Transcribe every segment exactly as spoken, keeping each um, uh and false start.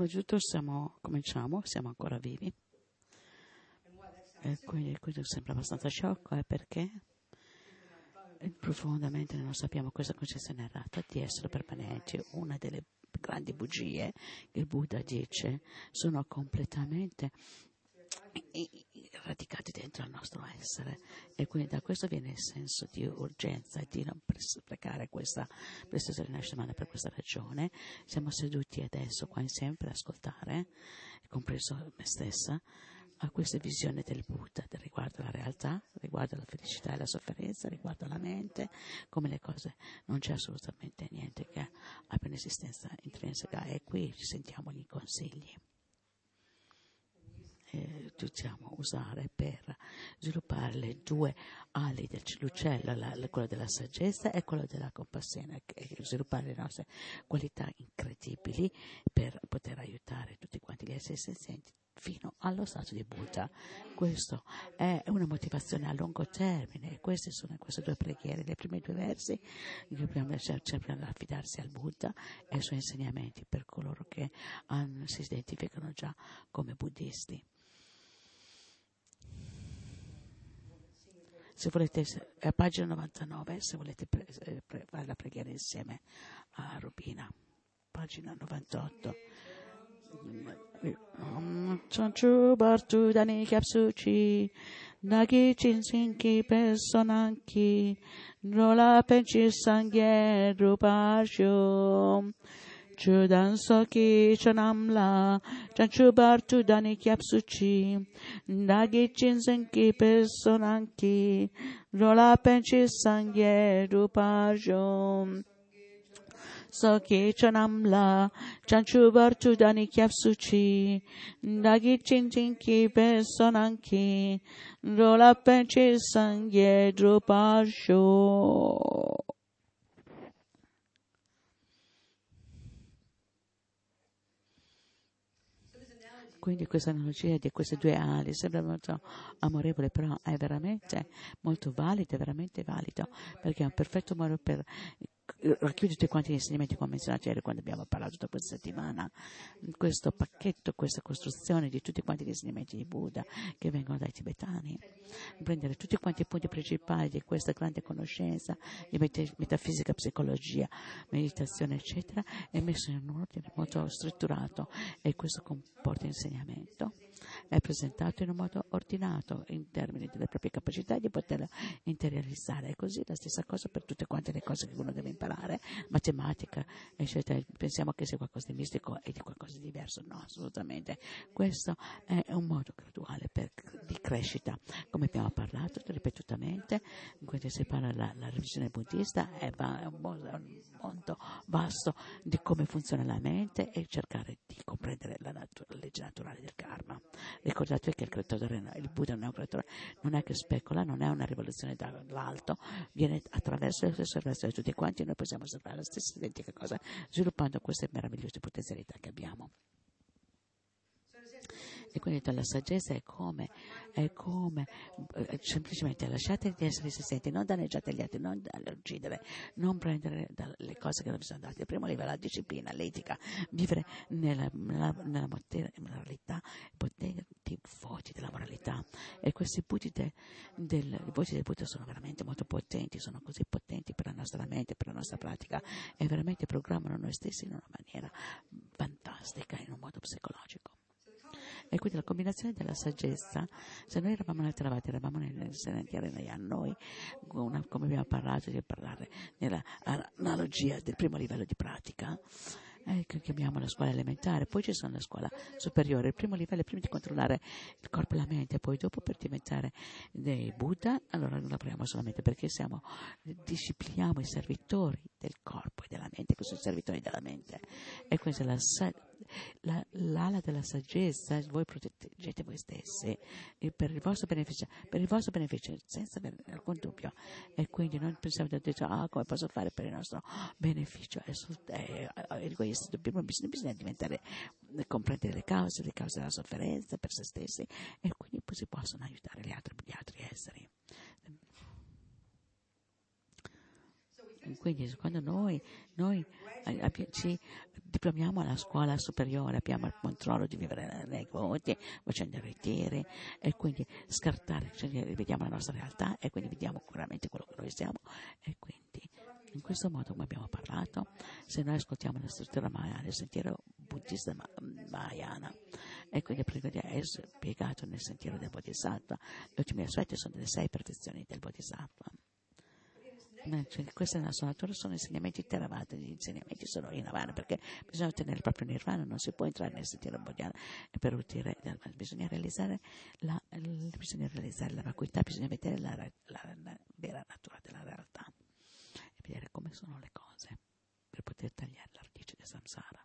prima di tutto siamo, cominciamo, siamo ancora vivi. E quindi questo sembra abbastanza sciocco, eh, perché profondamente non sappiamo questa concezione errata di essere permanenti. Una delle grandi bugie che il Buddha dice sono completamente radicati dentro il nostro essere, e quindi da questo viene il senso di urgenza e di non sprecare questa preziosa rinascita umana. Per questa ragione siamo seduti adesso qua insieme per ascoltare, compreso me stessa, a questa visione del Buddha riguardo la realtà, riguardo la felicità e la sofferenza, riguardo la mente, come le cose non c'è assolutamente niente che abbia un'esistenza intrinseca, e qui ci sentiamo gli consigli che possiamo usare per sviluppare le due ali dell'uccello, la, la, quello della saggezza e quello della compassione, e sviluppare le nostre qualità incredibili per poter aiutare tutti quanti gli esseri senzienti fino allo stato di Buddha. Questo è una motivazione a lungo termine. Queste sono queste due preghiere, le prime due versi che dobbiamo cercare di affidarsi al Buddha e ai suoi insegnamenti per coloro che hanno, si identificano già come buddisti. Se volete, a pagina novantanove, se volete pre, pre, fare la preghiera insieme a Rubina, pagina novantotto. Chanchu Bartu Dani Kapsuchi Nagi Chinsinki Personanki Rola Penchi Sangye Rupasho Chudan Soki Chanamla Chanchu Bartu Dani Kapsuchi Nagi Chinsinki Personanki Rola Penchi Sangye Rupasho Soki Chanamla Chanchu Bartu Dani Kyapsuchi Nagi Chinchinki Personanki Rola Penchi Sangye Drupasho. Quindi questa analogia di queste due ali sembra molto amorevole, però è veramente molto valido, è veramente valido, perché è un perfetto modo per racchiudere tutti quanti gli insegnamenti come menzionati ieri quando abbiamo parlato dopo questa settimana, questo pacchetto, questa costruzione di tutti quanti gli insegnamenti di Buddha che vengono dai tibetani, prendere tutti quanti i punti principali di questa grande conoscenza di metafisica, psicologia, meditazione eccetera, e messo in un ordine molto strutturato, e questo comporta insegnamento è presentato in un modo ordinato in termini delle proprie capacità di poter interiorizzare. E così la stessa cosa per tutte quante le cose che uno deve imparare, matematica eccetera. Pensiamo che sia qualcosa di mistico e di qualcosa di diverso. No, assolutamente. Questo è un modo graduale per, di crescita, come abbiamo parlato ripetutamente. Quando si parla della la revisione buddista è, va, è un mondo vasto di come funziona la mente e cercare di comprendere la, natu- la legge naturale del karma. Ricordate che il creatore, il Buddha non è un creatore, non è che specola, non è una rivoluzione dall'alto, viene attraverso le stesse osservazioni di tutti quanti, e noi possiamo osservare la stessa identica cosa sviluppando queste meravigliose potenzialità che abbiamo. E quindi la saggezza è come, è come eh, semplicemente lasciate di essere esistenti, non danneggiate gli altri, non uccidere, non prendere le cose che non vi sono date. Il primo livello è la disciplina, l'etica, vivere nella, nella, nella moralità, potenti voti della moralità. E questi voti de, del, i voti del Buddha sono veramente molto potenti, sono così potenti per la nostra mente, per la nostra pratica, e veramente programmano noi stessi in una maniera fantastica, in un modo psicologico. E quindi la combinazione della saggezza, se noi eravamo nel Theravada, eravamo nel sentiero a noi, una, come abbiamo parlato di parlare nell'analogia del primo livello di pratica, eh, che chiamiamo la scuola elementare, poi ci sono la scuola superiore. Il primo livello è prima di controllare il corpo e la mente, poi dopo per diventare dei Buddha, allora non lavoriamo solamente perché siamo, discipliniamo i servitori del corpo e della mente, che sono i servitori della mente. E questa è la La, l'ala della saggezza, voi proteggete voi stessi per il vostro beneficio, per il vostro beneficio senza avere alcun dubbio, e quindi non pensiamo di dire ah, come posso fare per il nostro beneficio, è, è, è egoista. Dobbiamo, bisogna, bisogna diventare, comprendere le cause, le cause della sofferenza per se stessi, e quindi poi si possono aiutare gli altri, gli altri esseri. Quindi quando noi, noi ci diplomiamo alla scuola superiore, abbiamo il controllo di vivere nei voti, facendo i ritiri e quindi scartare, cioè, vediamo la nostra realtà e quindi vediamo veramente quello che noi siamo e quindi in questo modo, come abbiamo parlato, se noi ascoltiamo la struttura Mahayana, il sentiero buddista Mahayana, e quindi è spiegato nel sentiero del Bodhisattva, gli ultimi aspetti sono le sei perfezioni del Bodhisattva. Cioè, questa è la sua natura, sono insegnamenti Theravada, gli insegnamenti sono in Nirvana, perché bisogna ottenere il proprio Nirvana, non si può entrare nel sentiero Bodhisattva per ottenere, bisogna realizzare la, bisogna realizzare la vacuità, bisogna vedere la, la, la, la vera natura della realtà e vedere come sono le cose per poter tagliare la radice del samsara.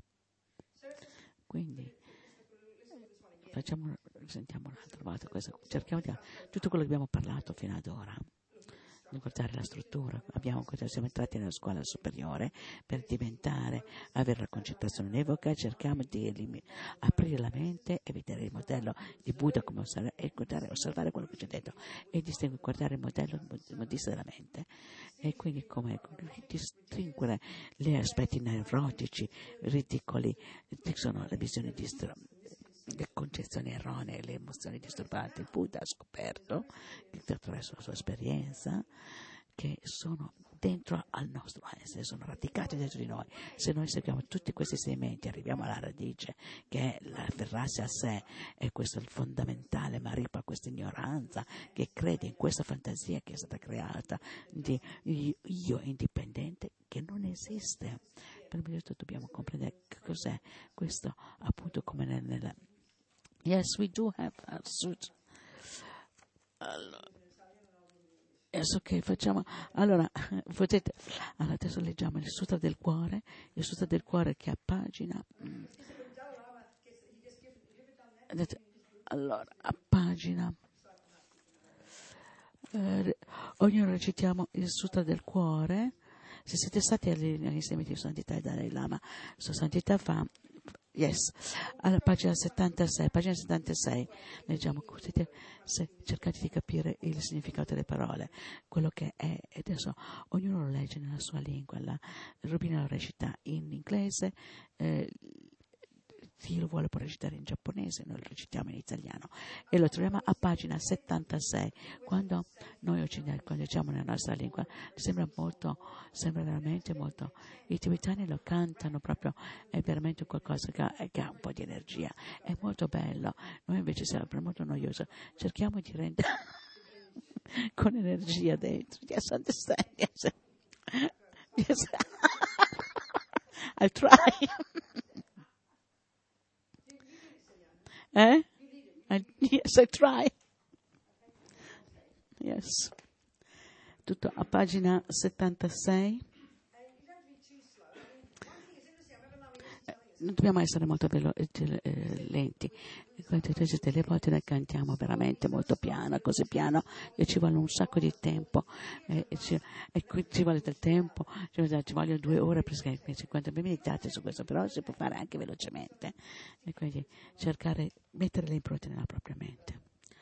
Quindi facciamo, sentiamo un'altra volta questo, cerchiamo di tutto quello che abbiamo parlato fino ad ora, di guardare la struttura. Abbiamo, siamo entrati nella scuola superiore per diventare, avere la concentrazione unevoca, cerchiamo di elim- aprire la mente e vedere il modello di Buddha come osservare, e guardare, osservare quello che c'è dentro e distinguere, guardare il modello buddista della mente e quindi come distinguere gli aspetti neurotici, ridicoli, che sono le visioni di le concezioni erronee, le emozioni disturbanti. Il Buddha ha scoperto, attraverso la sua esperienza, che sono dentro al nostro essere, sono radicati dentro di noi. Se noi seguiamo tutti questi segmenti, arriviamo alla radice, che è l'afferrarsi a sé, e questo è il fondamentale, ma ripa questa ignoranza che crede in questa fantasia che è stata creata di io indipendente, che non esiste. Per questo dobbiamo comprendere che cos'è questo, appunto, come nel, nella Yes, we do have a suit. Allora, adesso che facciamo? Allora, potete, allora, adesso leggiamo il Sutra del Cuore, il Sutra del Cuore che a pagina, mm, allora, a pagina, eh, ognuno recitiamo il Sutra del Cuore. Se siete stati agli insegnamenti di Santità e Dalai Lama, Sua Santità fa Yes, alla pagina settantasei, pagina settantasei, leggiamo così, se cercate di capire il significato delle parole, quello che è, e adesso ognuno lo legge nella sua lingua, la Rubina lo recita in inglese, eh, chi lo vuole può recitare in giapponese, noi lo recitiamo in italiano e lo troviamo a pagina settantasei. Quando noi occidentali, quando diciamo nella nostra lingua, sembra molto, sembra veramente molto, i tibetani lo cantano proprio, è veramente qualcosa che ha, che ha un po' di energia, è molto bello. Noi invece siamo molto noiosi, cerchiamo di rendere con energia dentro. Yes, understand, yes. Yes. I'll try. Eh? I, yes, I try. Yes. Tutto a pagina settantasei. Eh, non dobbiamo essere molto velo- eh, lenti. Delle volte noi cantiamo veramente molto piano, così piano, e ci vuole un sacco di tempo. E, e, ci, e qui ci vuole del tempo, ci, ci vogliono due ore per cinquanta meditate su questo, però si può fare anche velocemente. E quindi cercare, mettere le impronte nella propria mente.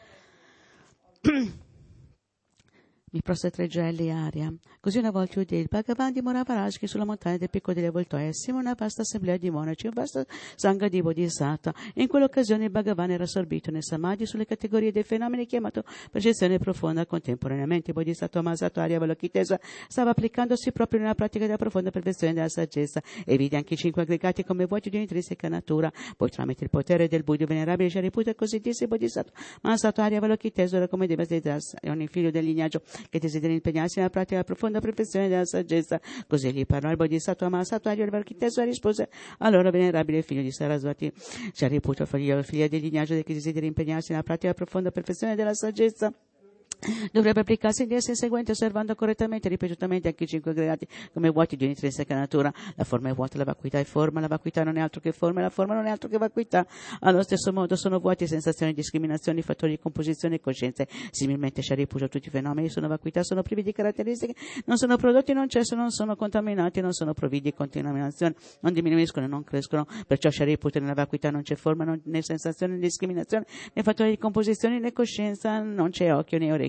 Mi prostretreggelli aria. Così una volta udì il Bhagavan dimorava Rajki sulla montagna del picco delle Avvoltoie, assieme a una vasta assemblea di monaci, un vasto sangha di Bodhisattva. In quell'occasione il Bhagavan era assorbito nel Samadhi sulle categorie dei fenomeni chiamato percezione profonda. Contemporaneamente il Bodhisattva Mahasattva Avalokitesa stava applicandosi proprio nella pratica della profonda perfezione della saggezza e vide anche i cinque aggregati come vuoti di un'intrinseca natura. Poi tramite il potere del Buddha venerabile Shariputra, così disse il Bodhisattva Mahasattva Avalokitesa, era come deve desiderarsi ogni figlio del lignaggio che desidera impegnarsi nella pratica della profonda perfezione della saggezza. Così gli parlò il Bodhisattva Mahasattva Avalokitesa e rispose: allora venerabile figlio di Sarasvati Shariputra, figlio del lignaggio che desidera impegnarsi nella pratica della profonda perfezione della saggezza, dovrebbe applicarsi in essi il seguente, osservando correttamente e ripetutamente anche i cinque aggregati come vuoti di un'intrinseca natura. La forma è vuota, la vacuità è forma, la vacuità non è altro che forma e la forma non è altro che vacuità. Allo stesso modo sono vuoti sensazioni, discriminazioni, fattori di composizione e coscienze. Similmente Shariputra, tutti i fenomeni sono vacuità, sono privi di caratteristiche, non sono prodotti, non cessano, non sono contaminati, non sono provvidi di contaminazione, non diminuiscono e non crescono. Perciò Shariputra, nella vacuità non c'è forma, non, né sensazione né discriminazione, né fattori di composizione né coscienza, non c'è occhio né orecchio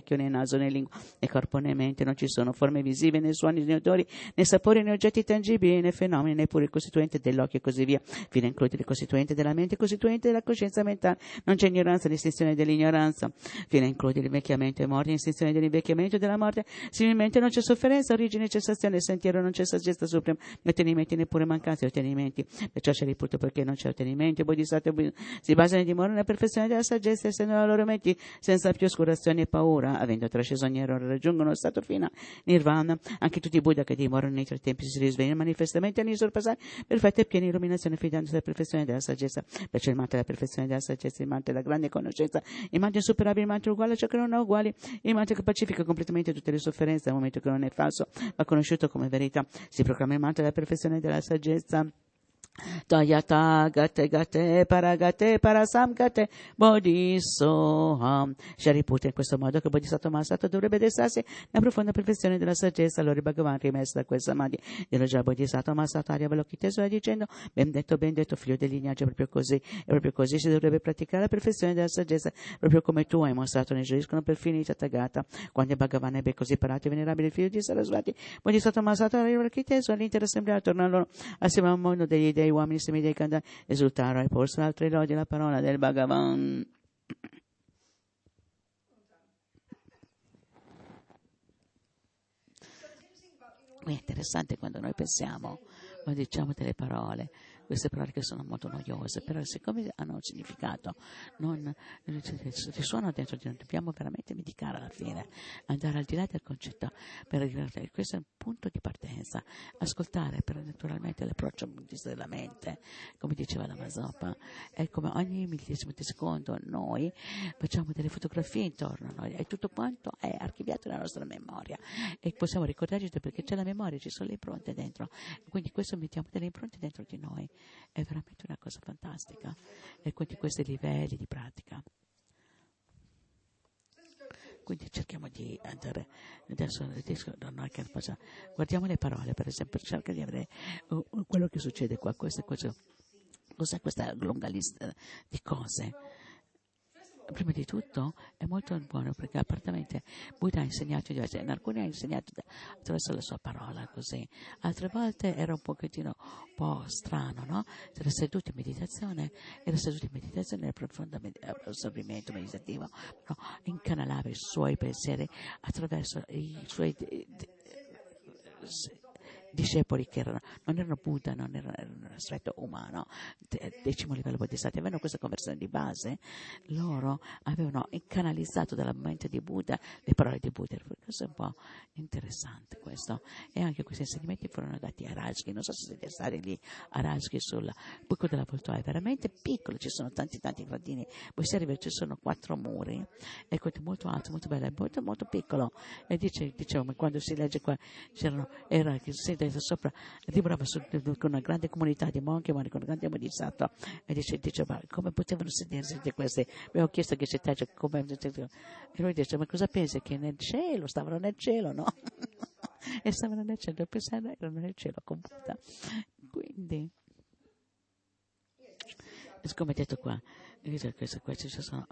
orecchio, né naso, né lingua, né corpo, né mente. Non ci sono forme visive, né suoni, né odori, né sapori, né oggetti tangibili, né fenomeni, neppure il costituente dell'occhio e così via, fino a includere il costituente della mente, il costituente della coscienza mentale. Non c'è ignoranza, l'estinzione dell'ignoranza, fino a includere l'invecchiamento e morte, l'estinzione dell'invecchiamento e della morte. Similmente non c'è sofferenza, origine, cessazione, sentiero, non c'è saggezza suprema, ottenimenti neppure mancanza, ottenimenti. Perciò c'è riputo perché non c'è ottenimenti, bodhisattva si basano e dimorano nella perfezione della saggezza, essendo la loro mente senza più oscurazione e paura, avendo trasceso ogni errore, raggiungono lo stato fino nirvana. Anche tutti i Buddha che dimorano nei tre tempi si risvegliano manifestamente ogni sorpassare perfetta e piena illuminazione, fidandosi della perfezione della saggezza. Perciò il manto della perfezione della saggezza, il manto della grande conoscenza, il manto insuperabile, il manto uguale a ciò che non è uguale, il manto che pacifica completamente tutte le sofferenze, dal momento che non è falso, ma conosciuto come verità. Si proclama il manto della perfezione della saggezza. Tayata gate gate paragate parasam gate bodhisoham. Shariputra, in questo modo che Bodhisattva Mahasattva dovrebbe destarsi nella profonda perfezione della saggezza. Allora il Bhagavan, rimesso da questa samadhi, elogia Bodhisattva Mahasattva Arya Avalokitesvara dicendo: ben detto, ben detto, figlio del lignaggio, proprio così, e proprio così si dovrebbe praticare la perfezione della saggezza, proprio come tu hai mostrato ne giuriscono perfino i Tathagata. Quando il Bhagavan ebbe così parato e venerabile il figlio di Sarasvati, Bodhisattva Mahasattva Arya Avalokitesvara, l'intera assemblea attorno a loro, assieme al mondo degli dei uomini semidei candani, esultarono e porsero altre lodi alla parola del Bhagavan. È interessante quando noi pensiamo, quando diciamo delle parole, queste parole che sono molto noiose, però siccome hanno un significato, non risuonano dentro di noi, dobbiamo veramente meditare alla fine, andare al di là del concetto, per arrivare, questo è un punto di partenza, ascoltare per naturalmente l'approccio della mente, come diceva la Mazopa, è come ogni millesimo di secondo noi facciamo delle fotografie intorno a noi e tutto quanto è archiviato nella nostra memoria e possiamo ricordarci perché c'è la memoria, ci sono le impronte dentro, quindi questo mettiamo delle impronte dentro di noi. È veramente una cosa fantastica e quindi questi livelli di pratica, quindi cerchiamo di andare adesso, adesso non che cosa, guardiamo le parole, per esempio, cerca di avere uh, quello che succede qua, questa cosa, cos'è questa lunga lista di cose. Prima di tutto è molto buono perché appartenente Buddha ha insegnato diverse, in alcuni ha insegnato attraverso la sua parola così, altre volte era un pochettino un po' strano, no? Era seduto in meditazione, era seduto in meditazione nel profondo med- assorbimento meditativo, no? Incanalava i suoi pensieri attraverso i suoi d- d- discepoli che erano, non erano Buddha, non erano, erano un aspetto umano, decimo livello bodhisattva, avevano questa conversione di base, loro avevano canalizzato dalla mente di Buddha le parole di Buddha. Questo è un po' interessante questo. E anche questi insegnamenti furono dati a Rajki, non so se siete stati lì a Rajki sul buco della Voltoia, è veramente piccolo, ci sono tanti tanti gradini, poi si arriva, ci sono quattro muri, e questo è molto alto, molto bello, è molto molto piccolo, e dice, dicevo, quando si legge qua, c'erano, era che si sopra dimorava su, con una grande comunità di monchi, con una grande bodhisattva, e dice, diceva come potevano sedersi di questi. Avevo chiesto che si taglia come, e lui dice, ma cosa pensi che nel cielo stavano nel cielo, no? E stavano nel cielo, pensando erano nel cielo con Buddha. Quindi come detto qua, questo, questo, sono,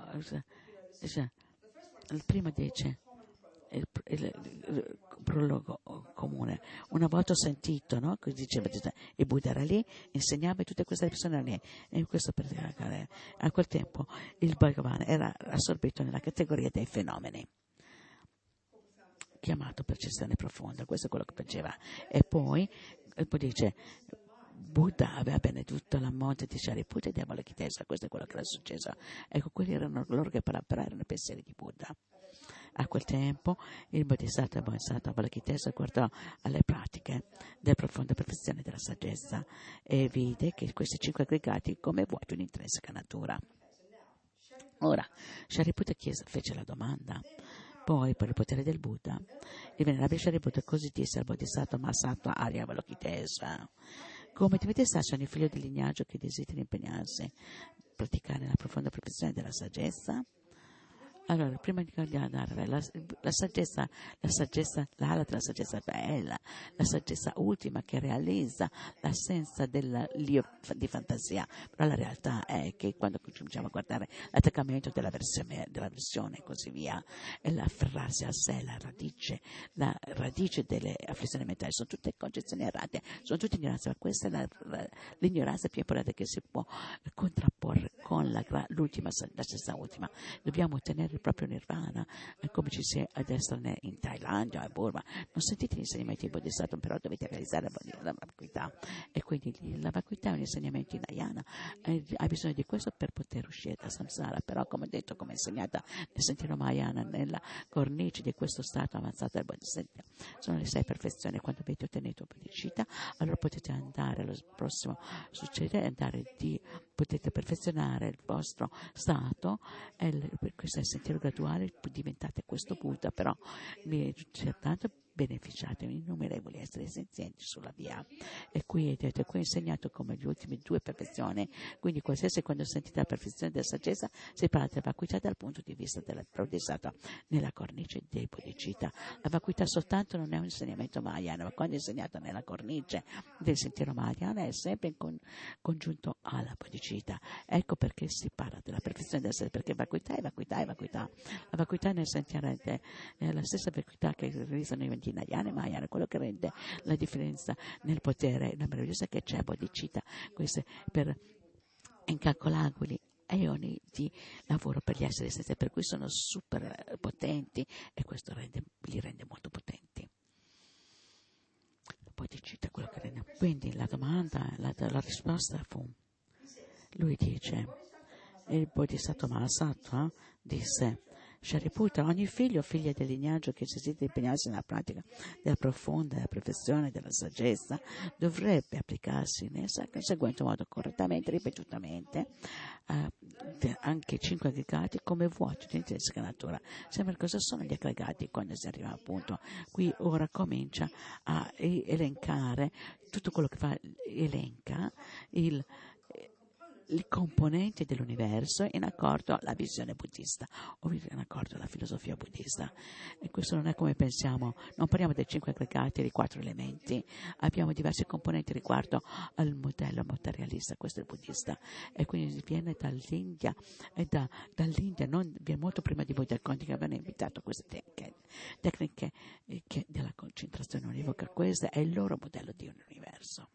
il primo dice Il, il, il prologo comune. Una volta ho sentito, no? Così diceva, il Buddha era lì, insegnava e tutte queste persone erano lì. E questo per, a quel tempo il Bhagavan era assorbito nella categoria dei fenomeni, chiamato percezione profonda, questo è quello che faceva. E poi, e poi dice, Buddha aveva benedetto la morte di Shariputra e di Avalokitesvara, questo è quello che era successo. Ecco, quelli erano loro che parlavano, erano i pensieri di Buddha. A quel tempo il Bodhisattva Avalokitesvara guardò alle pratiche della profonda perfezione della saggezza e vide che questi cinque aggregati come vuoti un'intrinseca natura. Ora, Shariputra chiese, fece la domanda. Poi, per il potere del Buddha, il venerabile Shariputra così disse al Bodhisattva Mahasattva Arya Avalokitesvara: come dovete starsi ogni figlio di lignaggio che desideri impegnarsi a praticare la profonda perfezione della saggezza? Allora, prima di andare, la, la saggezza, la saggezza, l'ala della saggezza bella, la saggezza ultima che realizza l'assenza dell'io di fantasia, però la realtà è che quando cominciamo a guardare l'attaccamento della versione, della versione e così via, e l'afferrarsi a sé, la radice, la radice delle afflizioni mentali, sono tutte concezioni errate, sono tutte ignoranze, ma questa è la, la, l'ignoranza più importante che si può contrapporre con la, l'ultima, la stessa ultima. Dobbiamo ottenere il proprio nirvana, eh, come ci si è adesso in Thailandia, a Burma. Non sentite gli insegnamenti di Bodhisattva, però dovete realizzare la vacuità. E quindi la vacuità è un insegnamento hinayana. Eh, hai bisogno di questo per poter uscire da samsara, però come detto, come insegnata nel sentiero Mahayana, nella cornice di questo stato avanzato del Bodhisattva, sono le sei perfezioni. Quando avete ottenuto bodhicitta, allora potete andare allo prossimo succede, andare di, potete perfezionare il vostro stato, e il, questo è il sentiero graduale, diventate questo Buddha, però tanto beneficiate innumerevoli esseri senzienti sulla via. E qui vedete, qui è insegnato come le ultime due perfezioni, quindi qualsiasi quando sentite la perfezione della saggezza si parla della vacuità dal punto di vista della bodhisattva nella cornice dei bodhicitta. La vacuità soltanto non è un insegnamento mahayana, ma quando è insegnato nella cornice del sentiero mahayana è sempre in con, congiunto alla bodhicitta. Ecco perché si parla della perfezione dell'essere, perché vacuità è vacuità è vacuità. La vacuità nel sentiero è la stessa vacuità che realizzano i Hinayana e Mahayana, quello che rende la differenza nel potere, la meravigliosa che c'è bodhicitta, queste per incalcolabili eoni di lavoro per gli esseri stessi, per cui sono super potenti e questo rende, li rende molto potenti. Bodhicitta, quello che rende. Quindi la domanda, la, la risposta fu, lui dice, il Bodhisattva Mahasattva disse: Shariputra, ogni figlio o figlia del lignaggio che desidera impegnarsi nella pratica della profonda della perfezione della saggezza dovrebbe applicarsi nel seguente modo, correttamente, ripetutamente, eh, anche i cinque aggregati come vuoti di intrinseca natura. Sembra cosa sono gli aggregati quando si arriva appunto qui. Ora comincia a elencare tutto quello che fa, elenca il i componenti dell'universo in accordo alla visione buddista o in accordo alla filosofia buddista. E questo non è come pensiamo, non parliamo dei cinque aggregati e dei quattro elementi, abbiamo diversi componenti riguardo al modello materialista, questo è il buddista, e quindi viene dall'India, e da, dall'India non, viene molto prima di voi dal Conti che avevano invitato queste tecniche, tecniche eh, che della concentrazione univoca. Questo è il loro modello di un universo.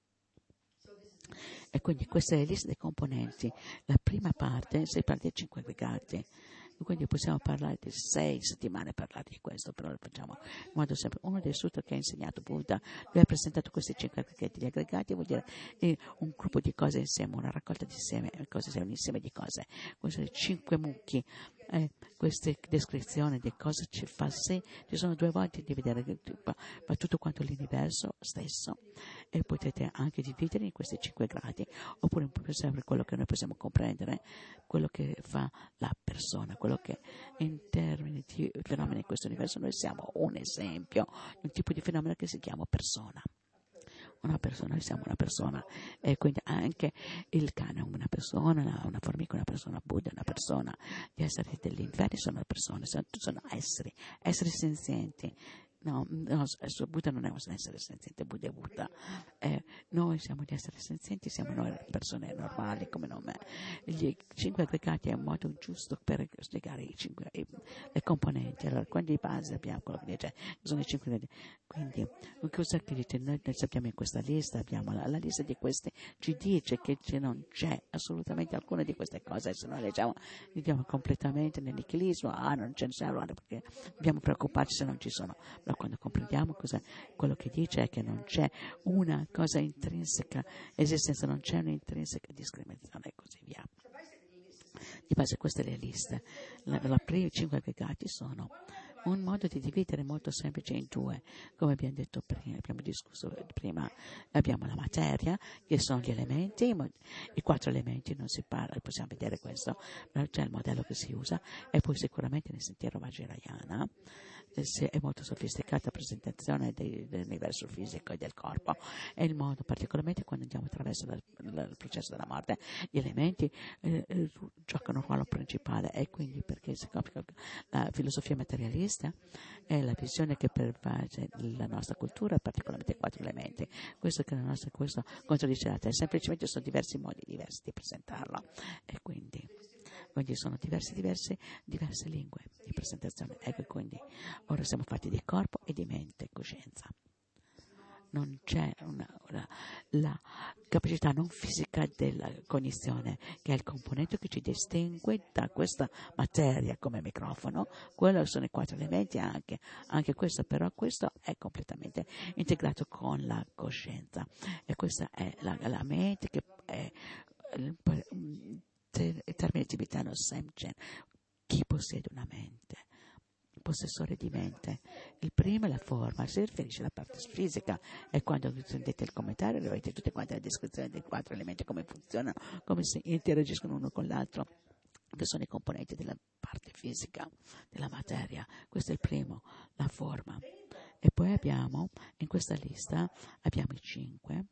E quindi questa è la lista dei componenti. La prima parte si parla dei cinque aggregati, quindi possiamo parlare di sei settimane per parlare di questo, però lo facciamo in modo sempre. Uno dei sutra che ha insegnato Buddha, lui ha presentato questi cinque aggregati. Gli aggregati vuol dire un gruppo di cose insieme, una raccolta di seme, cose, un insieme di cose. Questi sono i cinque mucchi. Eh, queste descrizioni di cosa ci fa sì, ci sono due volte di vedere ma tutto quanto l'universo stesso, e potete anche dividere in questi cinque gradi, oppure sempre quello che noi possiamo comprendere, quello che fa la persona, quello che in termini di fenomeni in questo universo noi siamo un esempio di un tipo di fenomeno che si chiama persona. Una persona, noi siamo una persona, e quindi anche il cane è una persona, una formica è una persona, Buddha è una persona, gli esseri degli inferni sono persone, sono, sono esseri, esseri senzienti. No, no, Buddha non è un essere senziente, Buddha è Buddha. Eh, noi siamo gli esseri senzienti, siamo noi persone normali come me. Gli cinque aggregati è un modo giusto per spiegare i cinque, i, le componenti. Allora, quando di base abbiamo quello che dice, sono i cinque aggregati. Quindi, cosa che dice? Noi, noi sappiamo in questa lista, abbiamo la, la lista di queste, ci dice che non c'è assolutamente alcuna di queste cose, se noi leggiamo, viviamo completamente nel nichilismo, ah, non ce ne sono, allora perché dobbiamo preoccuparci se non ci sono. Quando comprendiamo cosa, quello che dice è che non c'è una cosa intrinseca esistenza, non c'è un'intrinseca discriminazione e così via. Di base queste le liste. La, la prima cinque aggregati sono un modo di dividere molto semplice in due, come abbiamo detto prima, abbiamo discusso prima, abbiamo la materia, che sono gli elementi, i, mo- i quattro elementi, non si parla, possiamo vedere questo, però c'è il modello che si usa, e poi sicuramente nel sentiero Vajrayana eh, se- è molto sofisticata presentazione dei- dell'universo fisico e del corpo, e il modo, particolarmente quando andiamo attraverso la- la- il processo della morte, gli elementi eh, eh, giocano un ruolo principale, e quindi perché si capisce che la filosofia materialista è la visione che pervade la nostra cultura, particolarmente i quattro elementi. Questo che la nostra, questo contraddice l'altro, semplicemente sono diversi modi diversi di presentarlo, e quindi, quindi sono diversi, diversi, diverse lingue di presentazione. Ecco, quindi ora siamo fatti di corpo e di mente, coscienza. Non c'è una, una- la capacità non fisica della cognizione, che è il componente che ci distingue da questa materia come microfono. Quello sono i quattro elementi, anche, anche questo, però questo è completamente integrato con la coscienza, e questa è la, la mente che è il, il termine tibetano Semchen, chi possiede una mente, possessore di mente. Il primo è la forma, si riferisce alla parte fisica, e quando sentite il commentario avete tutte quante la descrizione dei quattro elementi, come funzionano, come si interagiscono uno con l'altro, che sono i componenti della parte fisica, della materia. Questo è il primo, la forma. E poi abbiamo, in questa lista, abbiamo i cinque.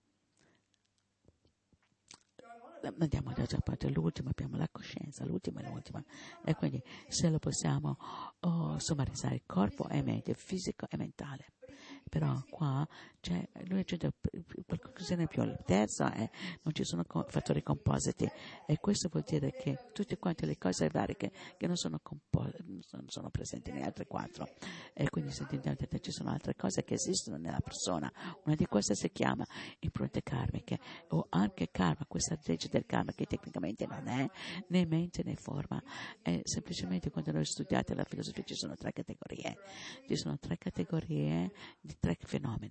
Andiamo da già parte l'ultimo, abbiamo la coscienza, l'ultima e l'ultima, e quindi se lo possiamo oh, sommarizzare, corpo e mente, fisico e mentale. Però qua c'è, lui aggiunge qualcosa in più. Il terzo è non ci sono co- fattori compositi, e questo vuol dire che tutte quante le cose varie che, che non, sono compo- non sono sono presenti nelle altre quattro, e quindi sentite ci sono altre cose che esistono nella persona. Una di queste si chiama impronte karmiche, o anche karma, questa legge del karma, che tecnicamente non è né mente né forma, è semplicemente, quando noi studiate la filosofia, ci sono tre categorie, ci sono tre categorie di tre fenomeni,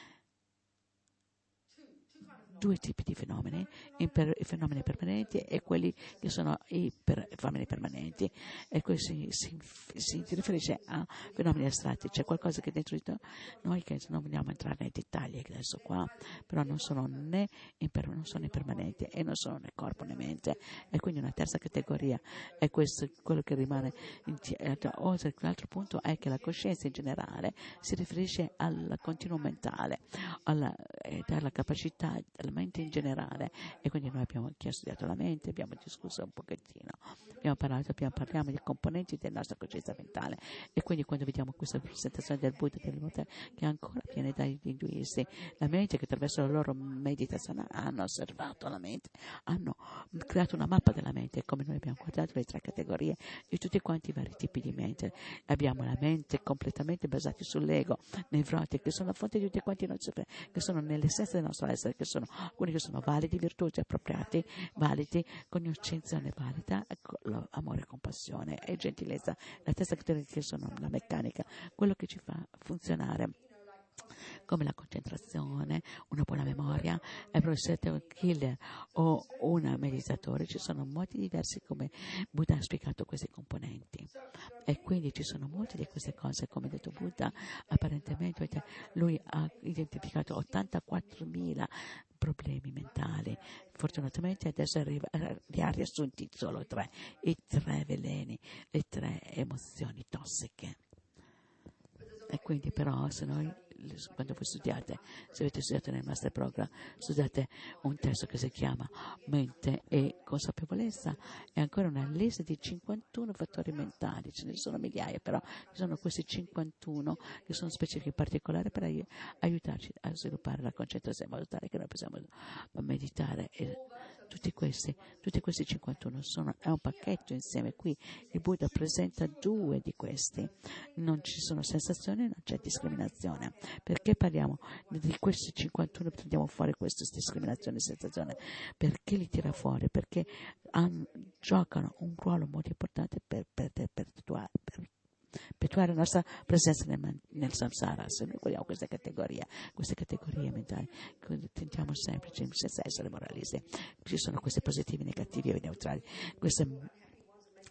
due tipi di fenomeni, imper- i fenomeni permanenti e quelli che sono i per- fenomeni permanenti, e questi si, si, si riferisce a fenomeni astratti. C'è qualcosa che dentro di noi, che non vogliamo entrare nei dettagli adesso qua, però non sono né imper- non sono impermanenti, e non sono né corpo né mente, e quindi una terza categoria è questo, quello che rimane. Oltre, l'altro punto è che la coscienza in generale si riferisce al continuo mentale, alla, eh, alla capacità della mente in generale, e quindi noi abbiamo chi ha studiato la mente, abbiamo discusso un pochettino, abbiamo parlato, abbiamo, parliamo di componenti della nostra coscienza mentale, e quindi quando vediamo questa presentazione del Buddha, del Buddha, che ancora viene dagli induisti, la mente, che attraverso la loro meditazione hanno osservato la mente, hanno creato una mappa della mente, come noi abbiamo guardato le tre categorie di tutti quanti i vari tipi di mente. Abbiamo la mente completamente basata sull'ego, nevrotiche, che sono la fonte di tutti quanti i nostri, che sono nell'essenza del nostro essere, che sono quelli che sono validi, virtuosi, appropriati, validi, cognoscenzione valida, amore, compassione e gentilezza. La terza categoria, che sono la meccanica, quello che ci fa funzionare, come la concentrazione, una buona memoria, e per essere un killer o un meditatore ci sono modi diversi come Buddha ha spiegato questi componenti, e quindi ci sono molte di queste cose. Come ha detto Buddha, apparentemente lui ha identificato ottantaquattromila problemi mentali. Fortunatamente adesso arriva, li ha riassunti solo tre, i tre veleni, le tre emozioni tossiche. E quindi però, se noi, quando voi studiate, se avete studiato nel master program, studiate un testo che si chiama Mente e Consapevolezza, è ancora una lista di cinquantuno fattori mentali, ce ne sono migliaia, però ci sono questi cinquantuno che sono specifici in particolare per ai- aiutarci a sviluppare la concentrazione, in modo tale che noi possiamo meditare. E tutti questi, tutti questi cinquantuno sono, è un pacchetto insieme. Qui il Buddha presenta due di questi. Non ci sono sensazioni, non c'è discriminazione. Perché parliamo di questi cinquantuno, prendiamo fuori questa discriminazione e sensazione? Perché li tira fuori? Perché hanno, giocano un ruolo molto importante per, per, per, per, per perpetuare la nostra presenza nel, nel samsara. Se noi vogliamo queste categorie, queste categorie mentali, tentiamo sempre, senza essere moralisti, ci sono questi positivi, negativi e neutrali. Queste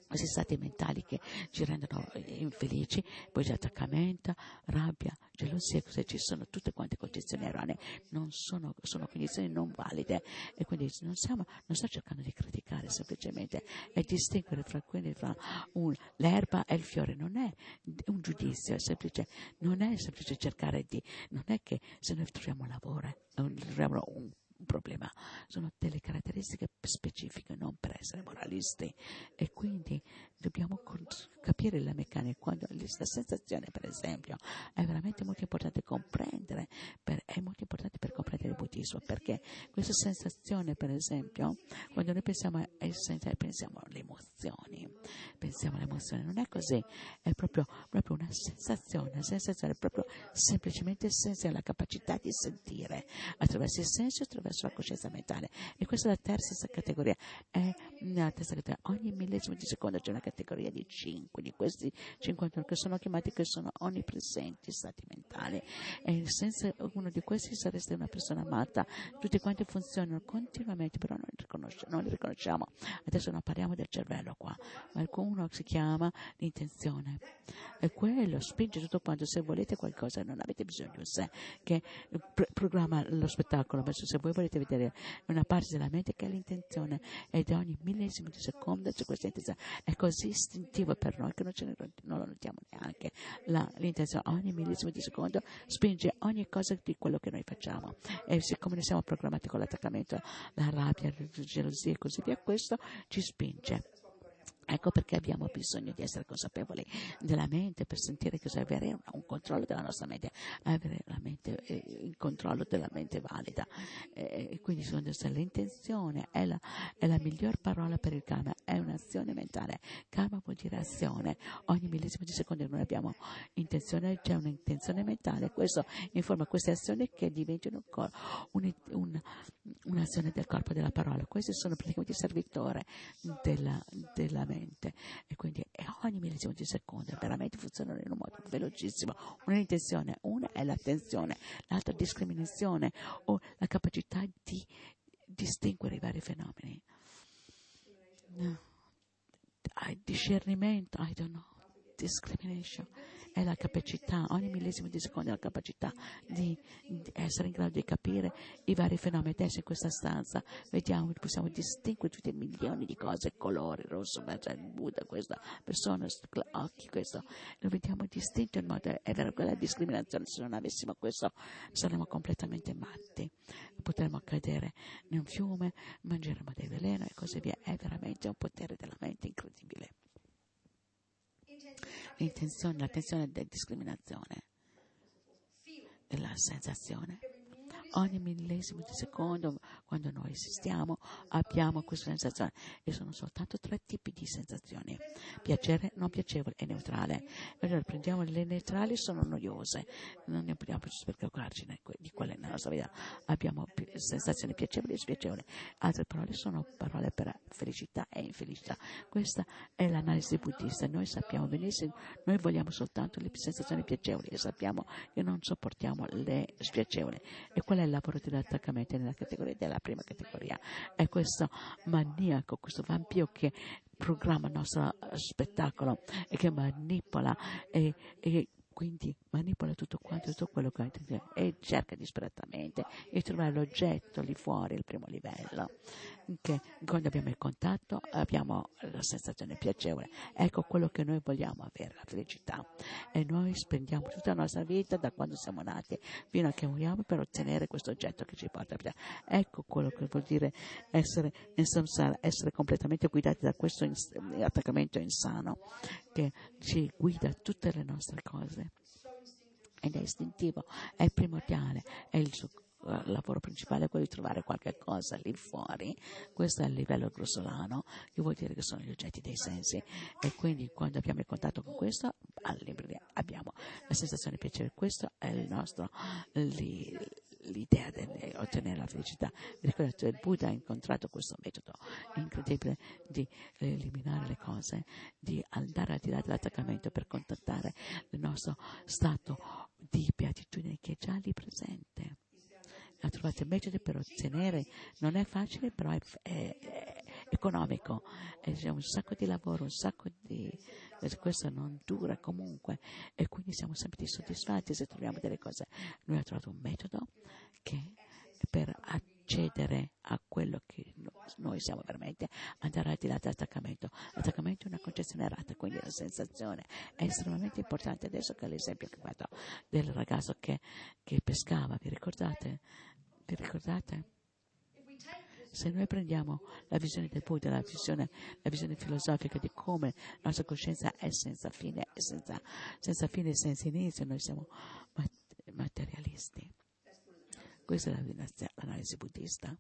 questi stati mentali che ci rendono infelici, poi c'è attaccamento, rabbia, gelosia, così ci sono tutte quante condizioni erronee, non sono, sono condizioni non valide, e quindi non, siamo, non sto cercando di criticare, semplicemente è distinguere fra quelli, fra un, l'erba e il fiore, non è un giudizio, è semplice, non è semplice cercare di, non è che se noi troviamo lavoro, troviamo un un problema, sono delle caratteristiche specifiche, non per essere moralisti, e quindi dobbiamo capire la meccanica. Quando la sensazione, per esempio, è veramente molto importante comprendere, per, è molto importante per comprendere il buddismo, perché questa sensazione, per esempio, quando noi pensiamo a essenza, pensiamo alle emozioni, pensiamo alle emozioni, non è così, è proprio, proprio una sensazione, una sensazione proprio semplicemente senza la capacità di sentire attraverso i sensi, attraverso la coscienza mentale. E questa è la terza categoria, è la terza categoria. Ogni millesimo di secondo c'è una categoria di cinque, di questi cinquanta che sono chiamati, che sono onnipresenti stati mentali, e senza uno di questi sareste una persona matta. Tutti quanti funzionano continuamente, però non li, riconosci- non li riconosciamo. Adesso non parliamo del cervello qua, ma uno si chiama l'intenzione, e quello spinge tutto quanto. Se volete qualcosa non avete bisogno di sé che pr- programma lo spettacolo, ma se voi volete vedere una parte della mente che è l'intenzione, ed ogni millesimo di secondo c'è questa intenzione, è così istintivo per noi che non, ce ne, non lo notiamo neanche. La, l'intenzione ogni millesimo di secondo spinge ogni cosa di quello che noi facciamo, e siccome noi siamo programmati con l'attaccamento, la rabbia, la gelosia e così via, questo ci spinge. Ecco perché abbiamo bisogno di essere consapevoli della mente, per sentire cosa, avere un controllo della nostra mente, avere la mente, eh, il controllo della mente valida. E eh, quindi secondo me l'intenzione è la, è la miglior parola per il karma, è un'azione mentale. Karma vuol dire azione. Ogni millesimo di secondo che noi abbiamo intenzione, c'è un'intenzione mentale, questo informa queste azioni che diventano un, un, un'azione del corpo della parola. Questi sono praticamente il servitore della, della mente. E quindi ogni millesimo di secondo veramente funzionano in un modo velocissimo. Una intenzione, una è l'attenzione, l'altra discriminazione, o la capacità di distinguere i vari fenomeni. No. Discernimento, I don't know, discrimination, è la capacità, ogni millesimo di secondo è la capacità di, di essere in grado di capire i vari fenomeni. Adesso in questa stanza vediamo, possiamo distinguere tutti i milioni di cose, colori, rosso, cioè il Buddha, questa persona, occhi, questo, lo vediamo distinto in modo, è vero, quella discriminazione, se non avessimo questo saremmo completamente matti, potremmo cadere in un fiume, mangeremo del veleno e così via. È veramente un potere della mente incredibile. L'intenzione, l'attenzione della discriminazione, della sensazione. Ogni millesimo di secondo, quando noi esistiamo, abbiamo questa sensazione, e sono soltanto tre tipi di sensazioni: piacere, non piacevole e neutrale. Allora prendiamo le neutrali, sono noiose, non ne abbiamo più per calcolarci di quelle nella nostra vita. Abbiamo sensazioni piacevoli e spiacevoli. Altre parole sono parole per felicità e infelicità. Questa è l'analisi buddista. Noi sappiamo benissimo, noi vogliamo soltanto le sensazioni piacevoli, e sappiamo che non sopportiamo le spiacevoli. E qual è il lavoro dell'attaccamento nella categoria della prima categoria? È questo maniaco, questo vampiro che programma il nostro spettacolo e che manipola e, e quindi manipola tutto quanto, tutto quello che e cerca disperatamente di trovare l'oggetto lì fuori, il primo livello, che quando abbiamo il contatto abbiamo la sensazione piacevole. Ecco quello che noi vogliamo avere, la felicità, e noi spendiamo tutta la nostra vita da quando siamo nati fino a che moriamo per ottenere questo oggetto che ci porta a piacere. Ecco quello che vuol dire essere in samsara, essere completamente guidati da questo ins- attaccamento insano che ci guida tutte le nostre cose, ed è istintivo, è primordiale, è il suo uh, lavoro principale, è quello di trovare qualche cosa lì fuori. Questo è il livello grossolano, che vuol dire che sono gli oggetti dei sensi, e quindi quando abbiamo il contatto con questo abbiamo la sensazione di piacere. Questo è il nostro li, l'idea di ottenere la felicità. Ricordate, il Buddha ha incontrato questo metodo incredibile di eliminare le cose, di andare al di là dell'attaccamento per contattare il nostro stato di beatitudine che è già lì presente. Ha trovato metodi per ottenere, non è facile, però è, è, economico, e c'è un sacco di lavoro, un sacco di... questo non dura comunque, e quindi siamo sempre dissoddisfatti se troviamo delle cose. Noi abbiamo trovato un metodo che per accedere a quello che noi siamo veramente, andare al di là dell'attaccamento. L'attaccamento è una concezione errata, quindi la sensazione è estremamente importante. Adesso che l'esempio che ho fatto del ragazzo che, che pescava, vi ricordate? Vi ricordate? Se noi prendiamo la visione del Buddha, la visione, la visione filosofica di come la nostra coscienza è senza fine, è senza, senza fine e senza inizio, noi siamo materialisti. Questa è l'analisi buddista.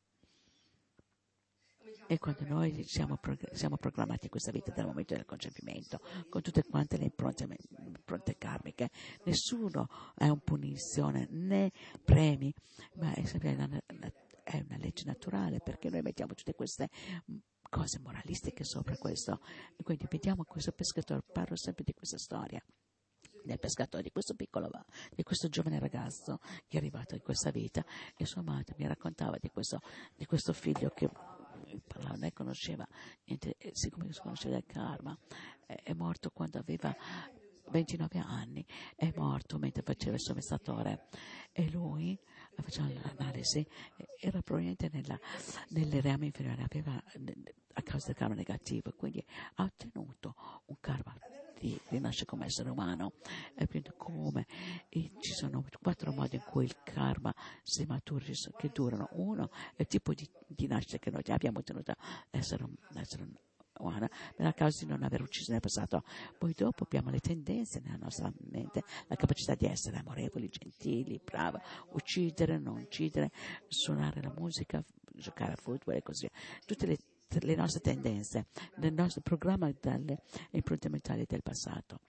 E quando noi siamo, prog- siamo programmati in questa vita dal momento del concepimento, con tutte quante le impronte, impronte karmiche, nessuno è una punizione né premi, ma è sempre una, una, è una legge naturale, perché noi mettiamo tutte queste cose moralistiche sopra questo. E quindi vediamo questo pescatore, parlo sempre di questa storia del pescatore, di questo piccolo, di questo giovane ragazzo che è arrivato in questa vita, e sua madre mi raccontava di questo, di questo figlio che parlava, ne conosceva niente, siccome conosceva il karma, è morto quando aveva ventinove anni, è morto mentre faceva il suo messatore, e lui, facendo l'analisi, era probabilmente nella, nelle reame inferiori, aveva, a causa del karma negativo, quindi ha ottenuto un karma di rinascere come essere umano. E quindi come e ci sono quattro modi in cui il karma si matura, che durano. Uno è il tipo di, di nascita che noi abbiamo ottenuto essere, essere umana, per la causa di non aver ucciso nel passato. Poi dopo abbiamo le tendenze nella nostra mente, la capacità di essere amorevoli, gentili, brava, uccidere, non uccidere, suonare la musica, giocare a football e così via. Tutte le le nostre tendenze, nel nostro programma dalle impronte mentali del passato,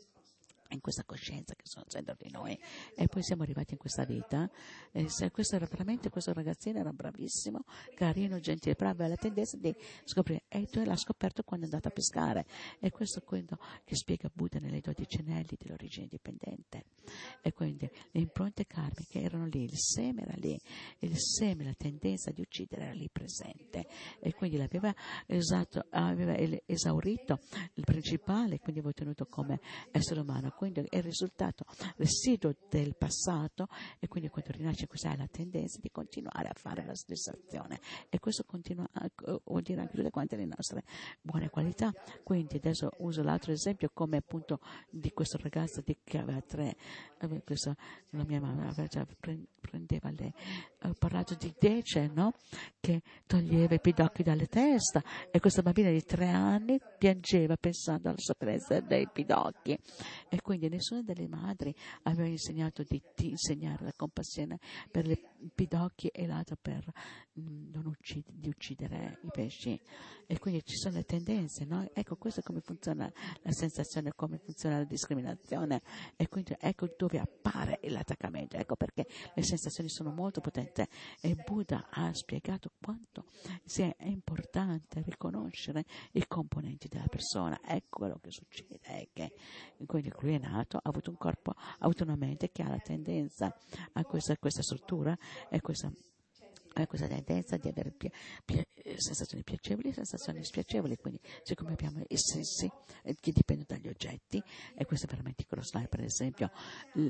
in questa coscienza che sono dentro di noi, e poi siamo arrivati in questa vita. E se questo era veramente, questo ragazzino era bravissimo, carino, gentile, bravo, la tendenza di scoprire, e tu l'ha scoperto quando è andato a pescare, e questo è quello che spiega Buddha nelle dodici anelli dell'origine dipendente. E quindi le impronte karmiche erano lì, il seme era lì, il seme, la tendenza di uccidere era lì presente, e quindi l'aveva esatto, aveva esaurito il principale, quindi aveva ottenuto come essere umano. Quindi è il risultato residuo del passato, e quindi quando rinasce questa è la tendenza di continuare a fare la stessa azione, e questo continua a, vuol dire anche tutte quante le nostre buone qualità. Quindi adesso uso l'altro esempio come appunto di questo ragazzo di, che aveva tre, aveva questo, la mia mamma aveva già prendeva le, ho parlato di Dece, no? Che toglieva i pidocchi dalle testa, e questa bambina di tre anni piangeva pensando alla sofferenza dei pidocchi, e quindi nessuna delle madri aveva insegnato di, di insegnare la compassione per i pidocchi, e l'altra per mh, non uccid- di uccidere i pesci. E quindi ci sono le tendenze, no? Ecco, questo è come funziona la sensazione, come funziona la discriminazione, e quindi ecco dove appare l'attaccamento, ecco perché le sensazioni sono molto potenti, e Buddha ha spiegato quanto sia importante riconoscere i componenti della persona. Ecco quello che succede, è che quindi lui è nato, ha avuto un corpo, ha avuto una mente che ha la tendenza a questa, questa struttura, e questa ha questa tendenza di avere pi- pi- sensazioni piacevoli e sensazioni spiacevoli, quindi siccome abbiamo i sensi eh, che dipendono dagli oggetti, e questo è veramente colossale. Per esempio l-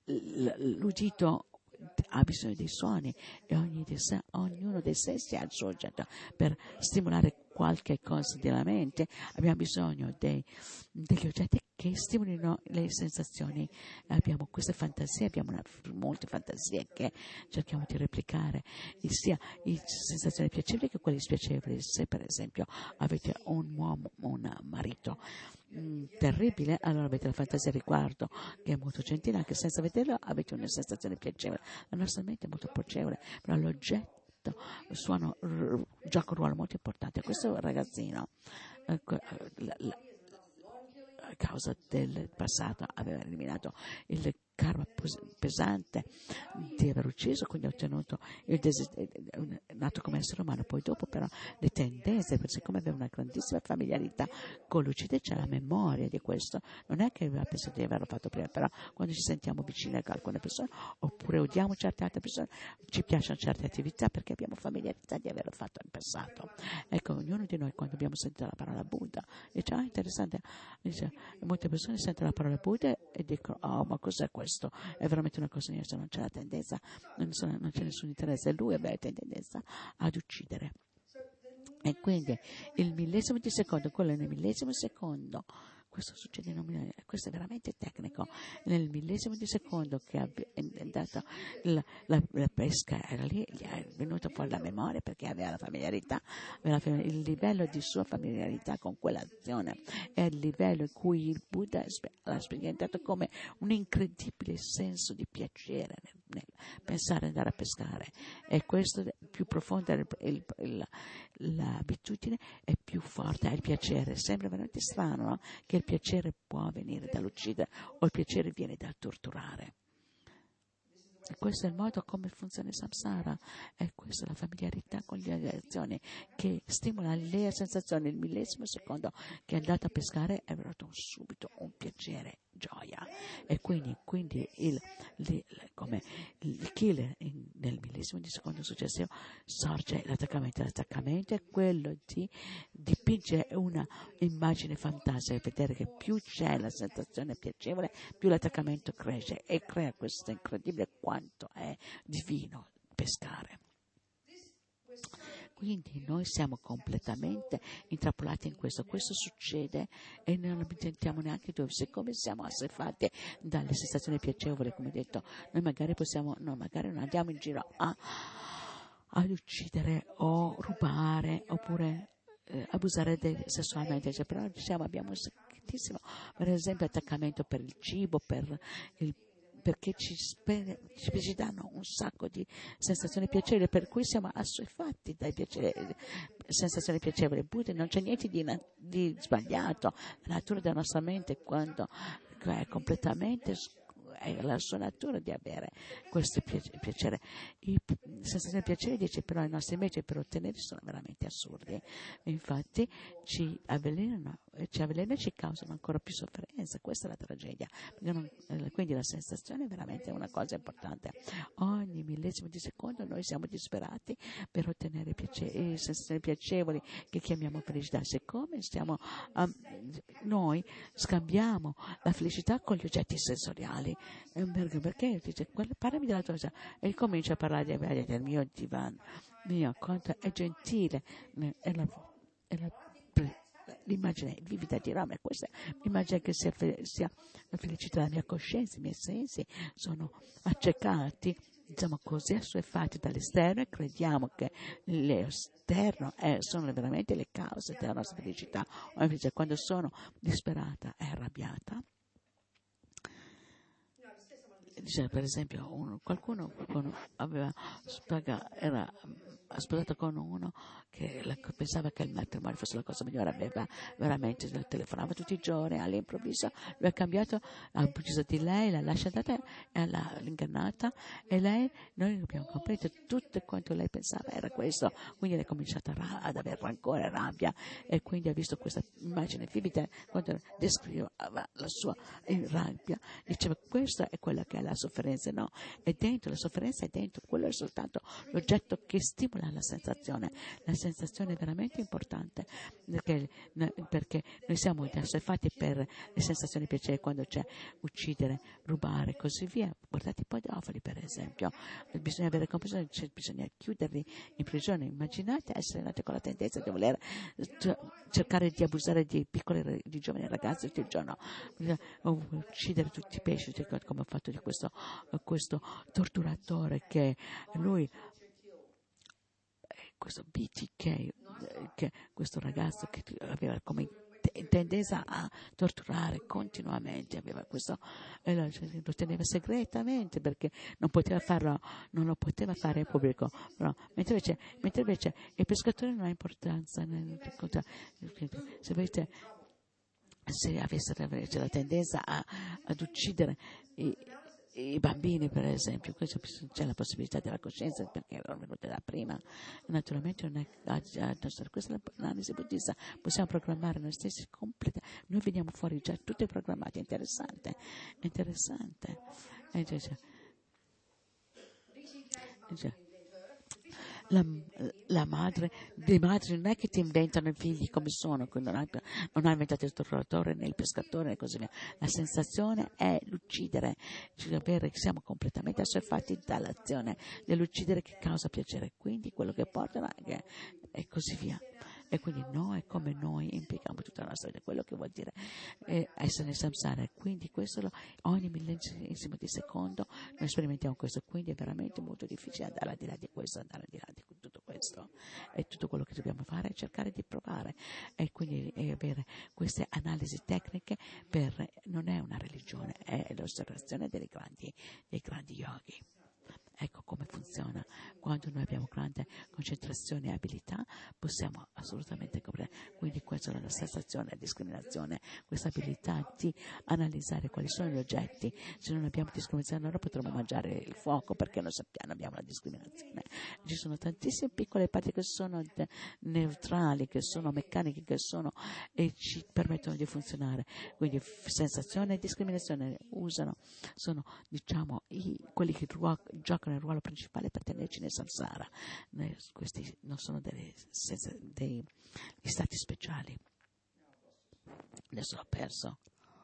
l- l'udito ha bisogno dei suoni, e ogni dei se- ognuno dei sensi ha il suo oggetto. Per stimolare qualche cosa della mente abbiamo bisogno dei, degli oggetti che stimolino le sensazioni. Abbiamo queste fantasie, abbiamo una, molte fantasie che cerchiamo di replicare, sia le sensazioni piacevoli che quelle spiacevoli. Se per esempio avete un uomo, un marito mh, terribile, allora avete la fantasia a riguardo che è molto gentile, anche senza vederlo avete una sensazione piacevole. La nostra mente è molto piacevole, però l'oggetto suono, r- gioca un ruolo molto importante. Questo ragazzino, eh, la, la, a causa del passato, aveva eliminato il karma pesante di aver ucciso, quindi ha ottenuto il desiderio, nato come essere umano, poi dopo però le tendenze, per siccome aveva una grandissima familiarità con l'uccidere, c'è la memoria di questo, non è che aveva pensato di averlo fatto prima, però quando ci sentiamo vicini a alcune persone, oppure odiamo certe altre persone, ci piacciono certe attività perché abbiamo familiarità di averlo fatto in passato. Ecco, ognuno di noi quando abbiamo sentito la parola Buddha, dice, ah, interessante, dice, molte persone sentono la parola Buddha e dicono, oh, ma cos'è questo? È veramente una cosa diversa, non c'è la tendenza, non, sono, non c'è nessun interesse, e lui aveva tendenza ad uccidere. E quindi il millesimo di secondo, quello nel millesimo secondo, questo succede in un milione, questo è veramente tecnico, nel millesimo di secondo che è andata la, la, la pesca, era lì, gli è venuta fuori la memoria perché aveva la familiarità, aveva la, il livello di sua familiarità con quell'azione è il livello in cui il Buddha l'ha sperimentato come un incredibile senso di piacere nel, nel pensare ad andare a pescare, e questo più profonda il, il, il, l'abitudine è più forte, è il piacere. Sembra veramente strano, no? Che il piacere può venire dall'uccidere o il piacere viene dal torturare. E questo è il modo come funziona il samsara, e questa è la familiarità con le azioni che stimola le sensazioni. Il millesimo secondo che è andato a pescare è venuto subito un piacere, gioia, e quindi, quindi il, il, come il killer in, nel millesimo di secondo successivo sorge l'attaccamento. L'attaccamento è quello di dipingere una immagine fantastica, vedere che più c'è la sensazione piacevole, più l'attaccamento cresce e crea questo incredibile quanto è divino pescare. Quindi noi siamo completamente intrappolati in questo. Questo succede e non sentiamo neanche dove. Siccome siamo assuefatti dalle sensazioni piacevoli, come detto, noi magari possiamo, no, magari non andiamo in giro a, ad uccidere o rubare oppure eh, abusare de- sessualmente, cioè, però diciamo, abbiamo un sacchissimo, per esempio, attaccamento per il cibo, per il perché ci, spe- ci danno un sacco di sensazioni piacevoli, per cui siamo assuefatti dai piaceri, sensazioni piacevoli. Buddha, non c'è niente di, na- di sbagliato, la natura della nostra mente quando è completamente è la sua natura di avere questo piacere. I sensazioni piacere, dice, però i nostri mezzi per ottenerli sono veramente assurdi, infatti ci avvelenano, ci avvelenano e ci causano ancora più sofferenza. Questa è la tragedia. Quindi la sensazione è veramente una cosa importante. Ogni millesimo di secondo noi siamo disperati per ottenere piacere, sensazioni piacevoli che chiamiamo felicità. Siccome stiamo um, noi scambiamo la felicità con gli oggetti sensoriali, perché dice, parlami della tua vita, e comincia a parlare di, del mio divano, mio quanto è gentile, è la, è la, l'immagine vivida di Rama, questa è l'immagine che sia, sia la felicità della mia coscienza. I miei sensi sono accecati, diciamo così, assuefatti dall'esterno, e crediamo che l'esterno è, sono veramente le cause della nostra felicità. O invece quando sono disperata e arrabbiata, dice, per esempio, uno, qualcuno, qualcuno aveva spaga, era sposato con uno che la, pensava che il matrimonio fosse la cosa migliore, aveva veramente, telefonava tutti i giorni, all'improvviso lui ha cambiato, ha ucciso di lei, l'ha lasciata e l'ha ingannata, e lei, noi abbiamo capito tutto quanto lei pensava era questo, quindi lei è cominciata ad avere rancore, rabbia, e quindi ha visto questa immagine vivida quando descriveva la sua rabbia, diceva, questa è quella che è la sofferenza. No, è dentro, la sofferenza è dentro, quello è soltanto l'oggetto che stimola la sensazione. La sensazione è veramente importante, perché, perché noi siamo assuefatti per le sensazioni piacevoli, quando c'è uccidere, rubare e così via. Guardate i pedofili, per esempio, bisogna avere comprensione, bisogna chiuderli in prigione. Immaginate essere nati con la tendenza di voler cercare di abusare di piccoli, di giovani ragazzi tutto il giorno, o uccidere tutti i pesci, come ho fatto di questo, questo torturatore, che lui, questo B T K, che questo ragazzo che aveva come tendenza a torturare continuamente, aveva questo, e lo, lo teneva segretamente perché non poteva farlo, non lo poteva fare in pubblico, no. mentre, invece, mentre invece il pescatore non ha importanza, se avete se avesse la tendenza a, ad uccidere, e, i bambini, per esempio, questo c'è la possibilità della coscienza perché erano venute da prima. Naturalmente non è, questa è l'analisi buddista, possiamo programmare noi stessi completa. Noi veniamo fuori già tutti programmati, interessante, interessante. E dice, dice, La, la madre, le madri non è che ti inventano i figli come sono, quindi non, hai, non ha inventato il torturatore né il pescatore e così via. La sensazione è l'uccidere, cioè avere, siamo completamente assuefatti dall'azione dell'uccidere che causa piacere, quindi quello che porta anche, e così via. E quindi noi, è come noi impieghiamo tutta la nostra vita, quello che vuol dire eh, essere nel samsara. Quindi questo lo, ogni millesimo di secondo noi sperimentiamo questo, quindi è veramente molto difficile andare al di là di questo, andare al di là di tutto questo. E tutto quello che dobbiamo fare è cercare di provare e quindi e avere queste analisi tecniche per, non è una religione, è l'osservazione dei grandi, dei grandi yogi. Ecco come funziona. Quando noi abbiamo grande concentrazione e abilità possiamo assolutamente coprire. Quindi questa è la sensazione, la discriminazione, questa abilità di analizzare quali sono gli oggetti. Se non abbiamo discriminazione allora potremo mangiare il fuoco perché non sappiamo, abbiamo la discriminazione. Ci sono tantissime piccole parti che sono de- neutrali, che sono meccaniche, che sono e ci permettono di funzionare. Quindi f- sensazione e discriminazione usano, sono diciamo i, quelli che ruo- giocano il ruolo principale per tenerci nel samsara. Questi non sono delle, senza, dei gli stati speciali. Adesso l'ho perso.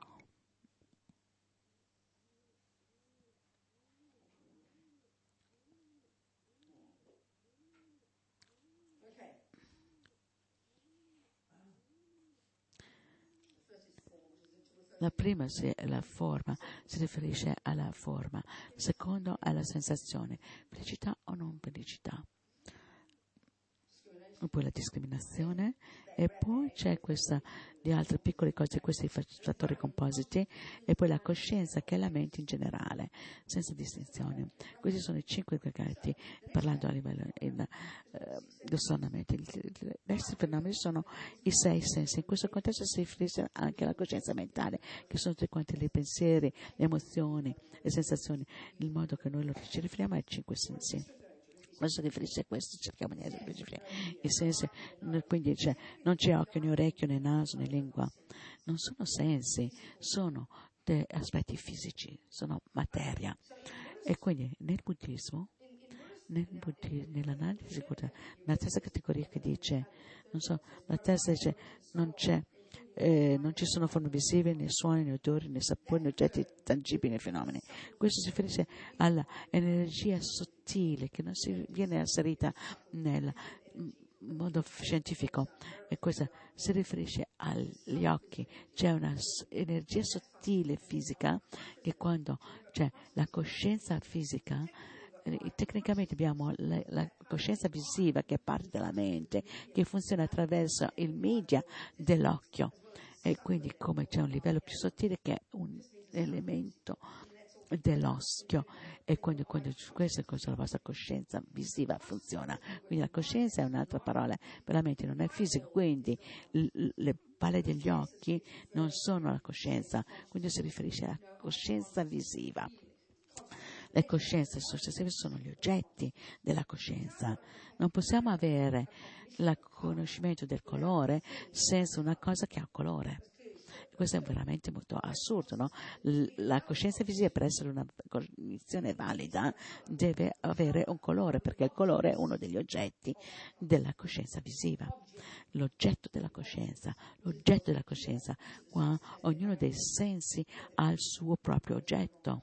La prima è la forma, si riferisce alla forma, il secondo alla sensazione, felicità o non felicità. E poi la discriminazione e poi c'è questa di altre piccole cose, questi fattori compositi e poi la coscienza che è la mente in generale, senza distinzione. Questi sono i cinque aggregati, parlando a livello in, eh, dossanamente. I diversi fenomeni sono i sei sensi. In questo contesto si riferisce anche alla coscienza mentale, che sono tutti quanti i pensieri, le emozioni, le sensazioni. Il modo che noi ci riferiamo ai cinque sensi. Quando si riferisce a questo cerchiamo di essere specifici. I sensi, quindi c'è, non c'è occhio, né orecchio, né naso, né lingua. Non sono sensi, sono aspetti fisici, sono materia. E quindi nel buddismo, nel buddismo nell'analisi, la terza categoria che dice, non so, la terza dice non c'è, eh, non ci sono forme visive, né suoni, né odori, né sapori, né oggetti tangibili, né fenomeni. Questo si riferisce all'energia sottile che non si viene asserita nel modo scientifico, e questa si riferisce agli occhi. C'è una energia sottile fisica che quando c'è la coscienza fisica, tecnicamente abbiamo la, la coscienza visiva che è parte della mente, che funziona attraverso il media dell'occhio, e quindi come c'è un livello più sottile che è un elemento dell'occhio, e quindi, quando questa è la vostra coscienza visiva funziona. Quindi la coscienza è un'altra parola per la mente, non è fisico, quindi l- le palle degli occhi non sono la coscienza, quindi si riferisce alla coscienza visiva. Le coscienze successive sono gli oggetti della coscienza. Non possiamo avere il conoscimento del colore senza una cosa che ha colore. Questo è veramente molto assurdo, no? La coscienza visiva, per essere una cognizione valida, deve avere un colore, perché il colore è uno degli oggetti della coscienza visiva. L'oggetto della coscienza, l'oggetto della coscienza, qua ognuno dei sensi ha il suo proprio oggetto.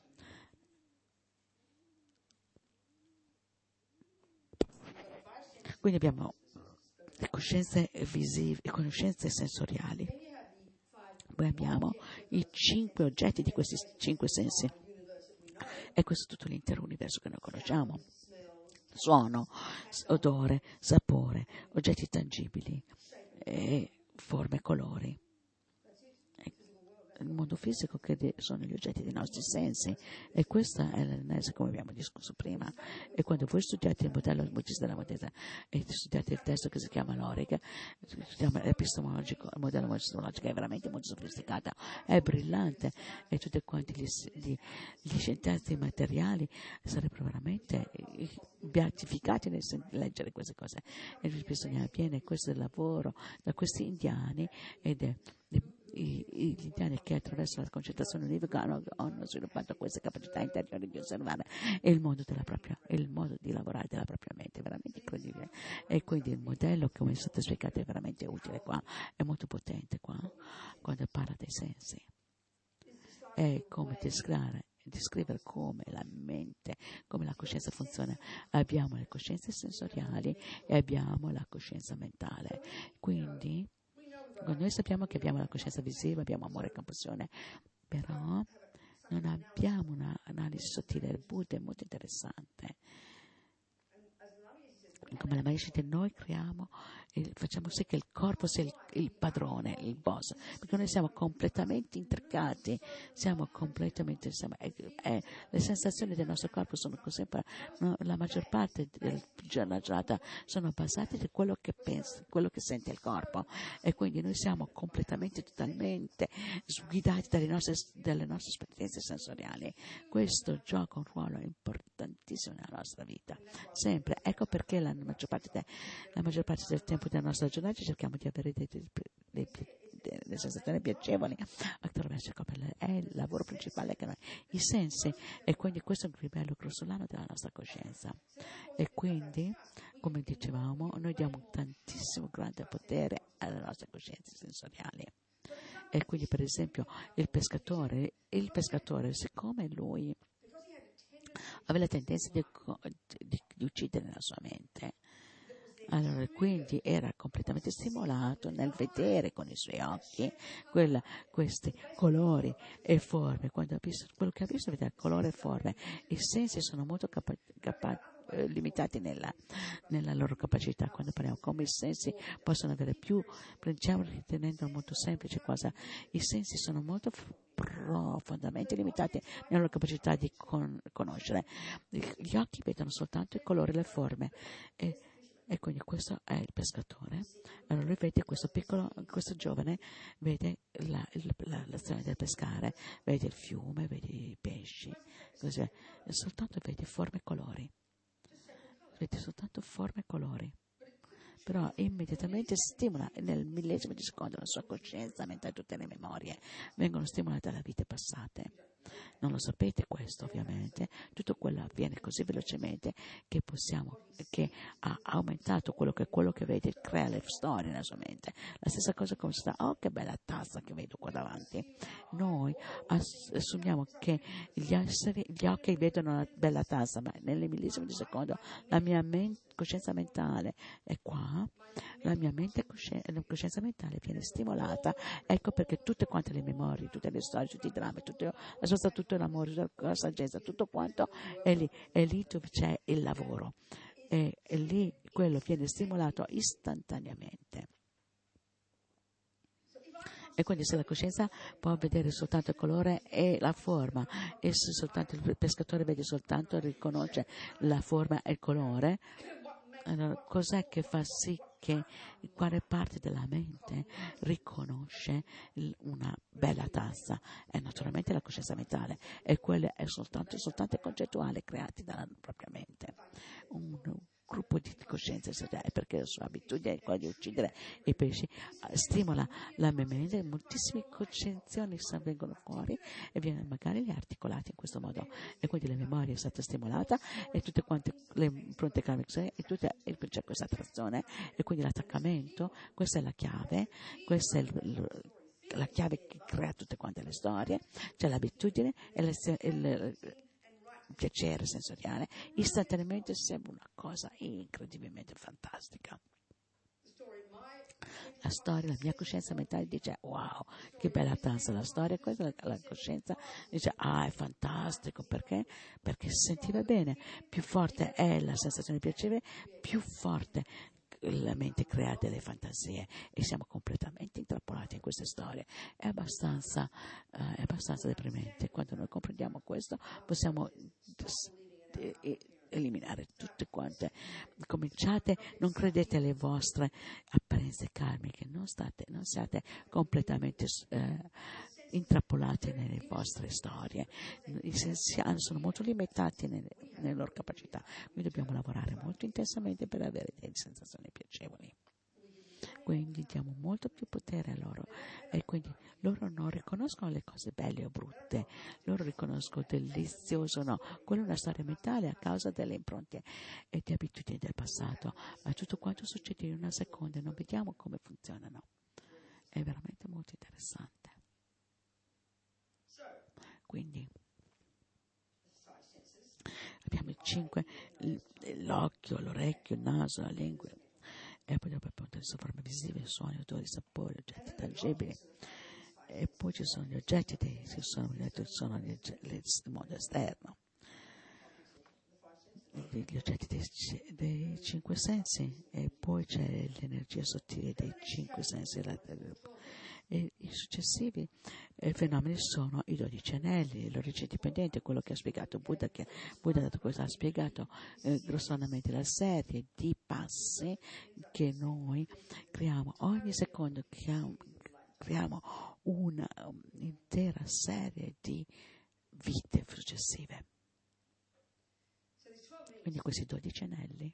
Quindi abbiamo le coscienze visive, le conoscenze sensoriali. Poi abbiamo i cinque oggetti di questi cinque sensi. E questo è tutto l'intero universo che noi conosciamo. Suono, odore, sapore, oggetti tangibili, e forme, colori. il mondo fisico che de- sono gli oggetti dei nostri sensi, e questa è l'analisi come abbiamo discusso prima. E quando voi studiate il modello buddista della modesa e studiate il testo che si chiama Lorica, si chiama epistemologico, il modello epistemologico è veramente molto sofisticato, è brillante, e tutti quanti gli, gli, gli scienziati materiali sarebbero veramente beatificati nel sen- leggere queste cose. E bisogna viene questo lavoro da questi indiani, ed è I, i, gli indiani che attraverso la concentrazione univoca hanno, hanno sviluppato queste capacità interiori di osservare il mondo della propria, il modo di lavorare della propria mente, è veramente incredibile. E quindi il modello, come è stato spiegato, è veramente utile qua, è molto potente qua, quando parla dei sensi. È come descrivere, descrivere come la mente, come la coscienza funziona. Abbiamo le coscienze sensoriali e abbiamo la coscienza mentale. Quindi noi sappiamo che abbiamo la coscienza visiva, abbiamo amore e compassione, però non abbiamo un'analisi sottile. Il Buddha è molto interessante. Come la Mahishite, noi creiamo, il, facciamo sì che il corpo sia il, il padrone, il boss, perché noi siamo completamente intricati, siamo completamente, siamo, è, è, le sensazioni del nostro corpo sono così, no, la maggior parte della giornata sono basate su quello che pensa, quello che sente il corpo, e quindi noi siamo completamente, totalmente guidati dalle nostre, dalle nostre esperienze sensoriali. Questo gioca un ruolo importantissimo nella nostra vita, sempre. Ecco perché la maggior parte, de, la maggior parte del tempo della nostra giornata cerchiamo di avere dei, dei, dei, delle sensazioni piacevoli attraverso il corpo. È il lavoro principale che noi, i sensi, e quindi questo è il livello grossolano della nostra coscienza. E quindi, come dicevamo, noi diamo tantissimo grande potere alle nostre coscienze sensoriali. E quindi, per esempio, il pescatore, il pescatore, siccome lui aveva la tendenza di, di, di uccidere la sua mente, allora quindi era completamente stimolato nel vedere con i suoi occhi quella, questi colori e forme. Quando ha visto quello che ha visto, vedere colore e forme, i sensi sono molto capa- capa- eh, limitati nella, nella loro capacità. Quando parliamo come i sensi possono avere più, diciamo, ritenendo molto semplice cosa, i sensi sono molto f- profondamente limitati nella loro capacità di con- conoscere. Gli occhi vedono soltanto i colori e le forme, e, e quindi questo è il pescatore. Allora lui vede questo piccolo, questo giovane vede la, la, l'azione del pescare, vede il fiume, vede i pesci, così, e soltanto vede forme e colori, vede soltanto forme e colori. Però immediatamente stimola nel millesimo di secondo la sua coscienza, mentre tutte le memorie vengono stimolate dalle vite passate. Non lo sapete questo, ovviamente, tutto quello avviene così velocemente che possiamo, che ha aumentato quello che, quello che vede, crea le storie nella sua mente. La stessa cosa come sta, oh che bella tazza che vedo qua davanti. Noi assumiamo che gli, esseri, gli occhi vedono una bella tazza, ma nelle millesime di secondo la mia mente, coscienza mentale è qua, la mia mente coscienza, la coscienza mentale viene stimolata. Ecco perché tutte quante le memorie, tutte le storie, tutti i drammi, tutto, tutto l'amore, tutta la saggezza, tutto quanto è lì, è lì dove c'è il lavoro, e, e lì quello viene stimolato istantaneamente. E quindi se la coscienza può vedere soltanto il colore e la forma, e se soltanto il pescatore vede soltanto, riconosce la forma e il colore, allora cos'è che fa sì che quale parte della mente riconosce una bella tazza? È naturalmente la coscienza mentale, e quella è soltanto, soltanto concettuale creati dalla propria mente. Un, gruppo di coscienze, perché la sua abitudine è quella di uccidere i pesci, stimola la memoria, moltissime concezioni vengono fuori e viene magari articolate in questo modo, e quindi la memoria è stata stimolata e tutte quante le impronte karmiche, e tutte, c'è questa attrazione, e quindi l'attaccamento, questa è la chiave, questa è il, il, la chiave che crea tutte quante le storie, c'è l'abitudine e le, il, piacere sensoriale, istantaneamente sembra una cosa incredibilmente fantastica. La storia, la mia coscienza mentale dice wow, che bella danza la storia, questa la, la coscienza dice ah, è fantastico, perché? Perché si sentiva bene, più forte è la sensazione di piacere, più forte la mente crea delle fantasie e siamo completamente intrappolati in queste storie. È abbastanza, uh, è abbastanza deprimente. Quando noi comprendiamo questo, possiamo eliminare tutte quante. Cominciate, non credete alle vostre apparenze karmiche, non, state, non siate completamente eh, intrappolati nelle vostre storie. I sensi sono molto limitati nelle, nelle loro capacità, quindi dobbiamo lavorare molto intensamente per avere delle sensazioni piacevoli. Quindi diamo molto più potere a loro e quindi loro non riconoscono le cose belle o brutte, loro riconoscono delizioso o no. Quella è una storia mentale a causa delle impronte e di abitudini del passato, ma tutto quanto succede in una seconda e non vediamo come funzionano. È veramente molto interessante. Quindi abbiamo i cinque, l'occhio, l'orecchio, il naso, la lingua. E poi dopo appunto le forme visive, suoni, odori, sapori, oggetti tangibili. E poi ci sono gli oggetti che sono, sono gli oggetti, il mondo esterno. Gli oggetti dei, dei cinque sensi e poi c'è l'energia sottile dei cinque sensi. E i successivi eh, fenomeni sono i dodici anelli, l'origine dipendente, quello che ha spiegato Buddha, che Buddha ha spiegato eh, grossolanamente la serie di passi che noi creiamo ogni secondo, creiamo, creiamo un'intera um, serie di vite successive. Quindi questi dodici anelli.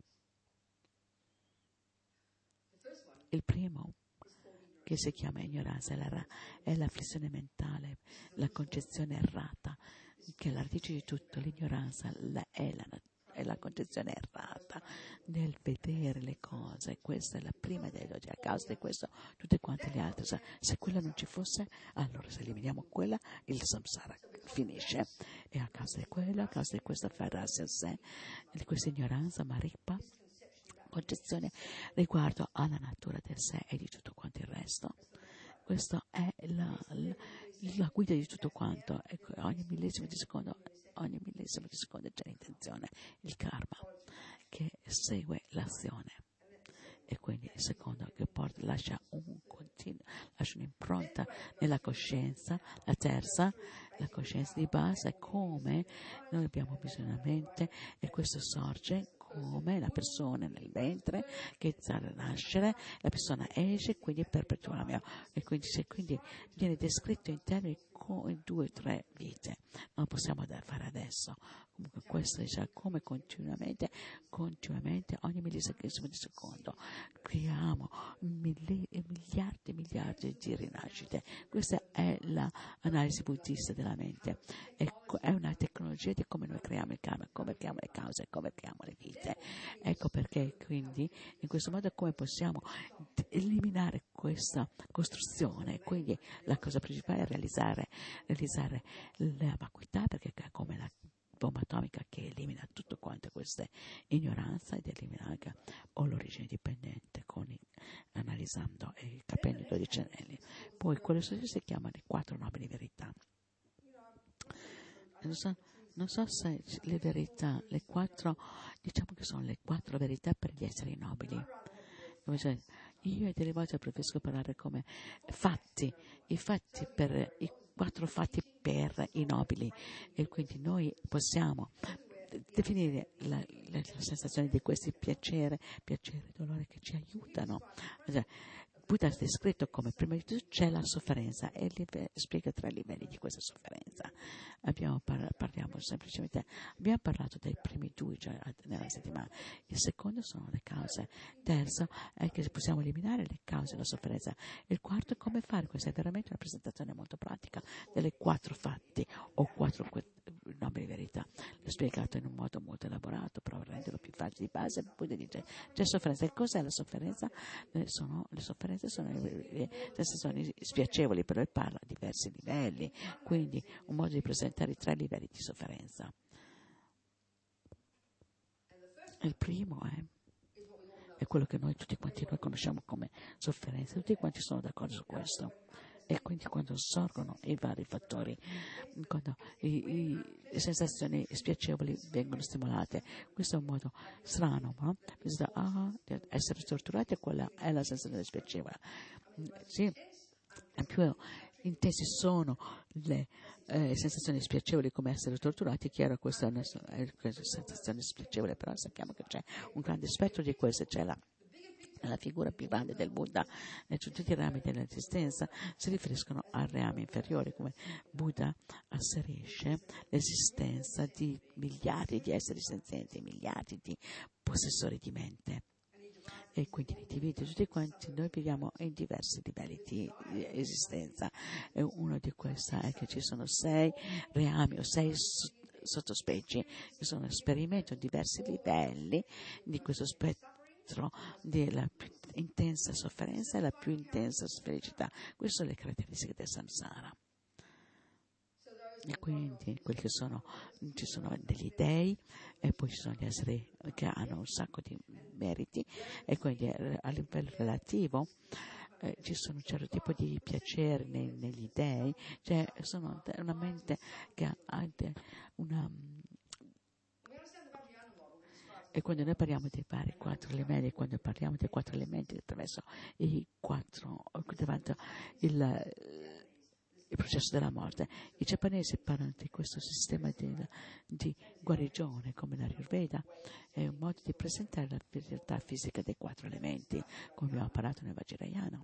Il primo, che si chiama ignoranza, è la, è l'afflizione mentale, la concezione errata, che è la radice di tutto. L'ignoranza la, è, la, è la concezione errata nel vedere le cose. Questa è la prima delle dodici. A causa di questo tutte quante le altre, se, se quella non ci fosse, allora se eliminiamo quella, il samsara finisce. E a causa di quella, a causa di questo afferrarsi a sé, di questa ignoranza, maripa, concezione riguardo alla natura del sé e di tutto quanto il resto. Questa è la, la, la guida di tutto quanto. Ecco, ogni millesimo di secondo, ogni millesimo di secondo c'è l'intenzione, il karma, che segue l'azione. E quindi il secondo che porta, lascia un continuo, lascia un'impronta nella coscienza. La terza, la coscienza di base, è come noi abbiamo bisogno della mente e questo sorge come la persona nel ventre che sta a nascere, la persona esce, quindi perpetua la mia, e quindi, se, quindi viene descritto in termini in due o tre vite, non possiamo fare adesso. Comunque questo dice come continuamente, continuamente, ogni millisecondesimo di secondo, creiamo milli, miliardi e miliardi di rinascite. Questa è l'analisi buddista della mente. È, è una tecnologia di come noi creiamo il karma, come creiamo le cause, come creiamo le vite. Ecco perché quindi in questo modo come possiamo eliminare questa costruzione. Quindi la cosa principale è realizzare, realizzare la vacuità, perché è come la bomba atomica che elimina tutto quanto questa ignoranza ed elimina anche o l'origine dipendente con i, analizzando e capendo i dodici anelli. Poi quello si chiama le quattro nobili verità. Non so, non so se le verità, le quattro, diciamo che sono le quattro verità per gli esseri nobili. Come se io delle volte preferisco parlare come fatti, i fatti per i quattro fatti per i nobili, e quindi noi possiamo definire la, la, la sensazione di questi piacere, piacere e dolore che ci aiutano. Cioè, Buddha è descritto come prima di tutto c'è la sofferenza e live, spiega tre livelli di questa sofferenza. Abbiamo par- parliamo semplicemente, abbiamo parlato dei primi due cioè, nella settimana. Il secondo sono le cause. Il terzo è che possiamo eliminare le cause della sofferenza. Il quarto è come fare. Questa è veramente una presentazione molto pratica delle quattro fatti o quattro que- nobili verità. L'ho spiegato in un modo molto elaborato, però per renderlo più facile di base. Buddha dice c'è sofferenza. E cos'è la sofferenza? Eh, sono, le sofferenze sono le sensazioni spiacevoli, però parla a diversi livelli, quindi un modo di presentare i tre livelli di sofferenza. Il primo è, è quello che noi tutti quanti noi conosciamo come sofferenza, tutti quanti sono d'accordo su questo. E quindi quando sorgono i vari fattori, quando i, i, le sensazioni spiacevoli vengono stimolate, questo è un modo strano, no? Bisogna ah, essere torturati, quella è la sensazione spiacevole. Sì, più intensi sono le eh, sensazioni spiacevoli come essere torturati, è chiaro questa è una, è una sensazione spiacevole, però sappiamo che c'è un grande spettro di queste, c'è la la figura più grande del Buddha, e tutti i rami dell'esistenza si riferiscono a rami inferiori, come Buddha asserisce l'esistenza di miliardi di esseri senzienti, miliardi di possessori di mente. E quindi gli individui, tutti quanti noi viviamo in diversi livelli di esistenza, e uno di questi è che ci sono sei reami o sei sottospecie che sono sperimento diversi livelli di questo spettro della più intensa sofferenza e la più intensa felicità. Queste sono le caratteristiche del samsara. E quindi quelli che sono, ci sono degli dei, e poi ci sono gli esseri che hanno un sacco di meriti, e quindi a livello relativo eh, ci sono un certo tipo di piacere nei, negli dei, cioè sono una mente che ha una. E quando noi parliamo dei vari quattro elementi, quando parliamo dei quattro elementi attraverso i quattro, davanti il, il processo della morte, i giapponesi parlano di questo sistema di, di guarigione come l'Ayurveda, è un modo di presentare la realtà fisica dei quattro elementi, come abbiamo parlato nel Vajrayana.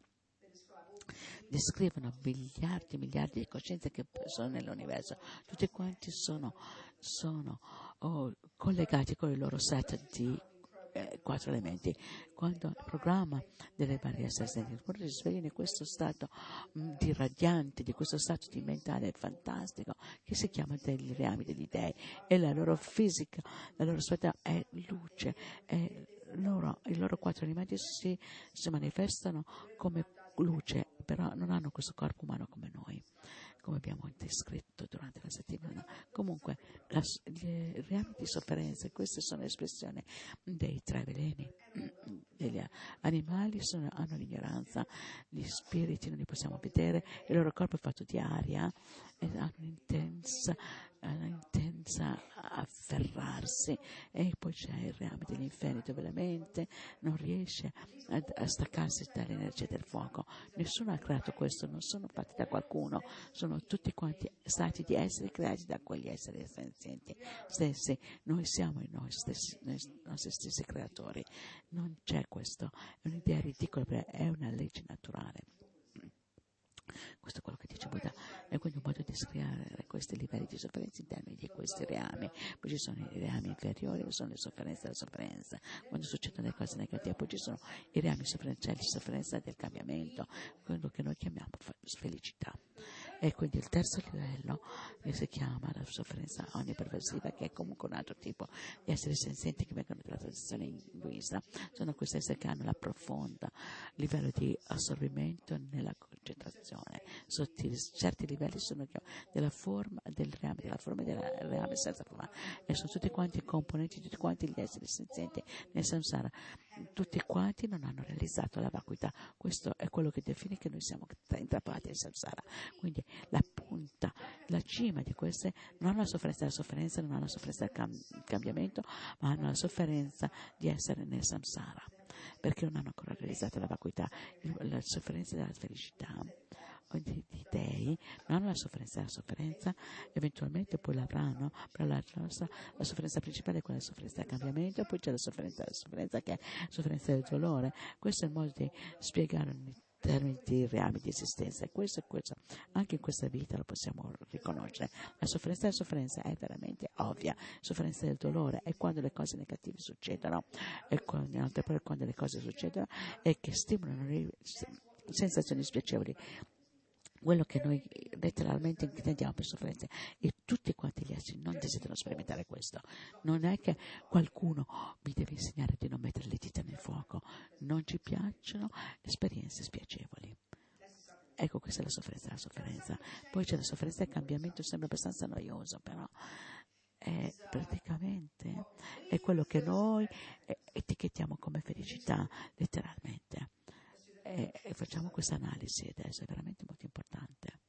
Descrivono miliardi e miliardi di coscienze che sono nell'universo, tutti quanti sono, sono oh, collegati con il loro set di eh, quattro elementi. Quando il programma delle varie esseri sentiti si sveglia in questo stato mh, di radiante, di questo stato di mentale fantastico che si chiama degli reami degli dei, e la loro fisica, la loro aspetto è luce, è loro, i loro quattro elementi si, si manifestano come luce, però non hanno questo corpo umano come noi, come abbiamo descritto durante la settimana. Comunque, la, gli reami di sofferenza, queste sono espressioni dei tre veleni. Gli animali sono, hanno l'ignoranza, gli spiriti non li possiamo vedere, il loro corpo è fatto di aria e hanno un'intensa, un'intensa afferrarsi, e poi c'è il reame degli inferni dove la mente non riesce a, a staccarsi dall'energia del fuoco. Nessuno ha creato questo, non sono fatti da qualcuno, sono tutti quanti stati di esseri creati da quegli esseri senzienti stessi. Noi siamo i noi stessi, noi, nostri stessi creatori. Non c'è questo, è un'idea ridicola, perché è una legge naturale. Questo è quello che dice Buddha, e quindi un modo di descrivere questi livelli di sofferenza in termini di questi reami. Poi ci sono i reami inferiori, che sono le sofferenze della sofferenza, quando succedono le cose negative. Poi ci sono i reami sofferenziali, la sofferenza del cambiamento, quello che noi chiamiamo felicità. E quindi il terzo livello, che si chiama la sofferenza onnipervasiva, che è comunque un altro tipo di esseri senzienti che vengono dalla tradizione induista, sono questi esseri che hanno la profonda livello di assorbimento nella concentrazione sottile. Certi livelli sono della forma del reame, della forma del reame senza forma, e sono tutti quanti componenti, tutti quanti gli esseri senzienti nel samsara. Tutti quanti non hanno realizzato la vacuità. Questo è quello che define che noi siamo intrappolati nel samsara. Quindi la punta, la cima di queste non hanno la sofferenza della sofferenza, non hanno la sofferenza del cam- cambiamento, ma hanno la sofferenza di essere nel samsara, perché non hanno ancora realizzato la vacuità, la sofferenza della felicità. Di, di dei non hanno la sofferenza della sofferenza, eventualmente poi l'avranno, però la, nostra, la sofferenza principale è quella della sofferenza del cambiamento, e poi c'è la sofferenza della sofferenza che è la sofferenza del dolore. Questo è il modo di spiegare in termini di reami di esistenza, e questo e questo anche in questa vita lo possiamo riconoscere. La sofferenza della sofferenza è veramente ovvia, la sofferenza del dolore è quando le cose negative succedono, e quando, in altre parole, quando le cose succedono e che stimolano le sensazioni spiacevoli, quello che noi letteralmente intendiamo per sofferenza, e tutti quanti gli esseri non desiderano sperimentare questo. Non è che qualcuno vi deve insegnare di non mettere le dita nel fuoco, non ci piacciono esperienze spiacevoli. Ecco, questa è la sofferenza della sofferenza. Poi c'è la sofferenza del cambiamento, sembra abbastanza noioso, però è praticamente è quello che noi etichettiamo come felicità, letteralmente. e, e facciamo questa analisi adesso, è veramente molto importante.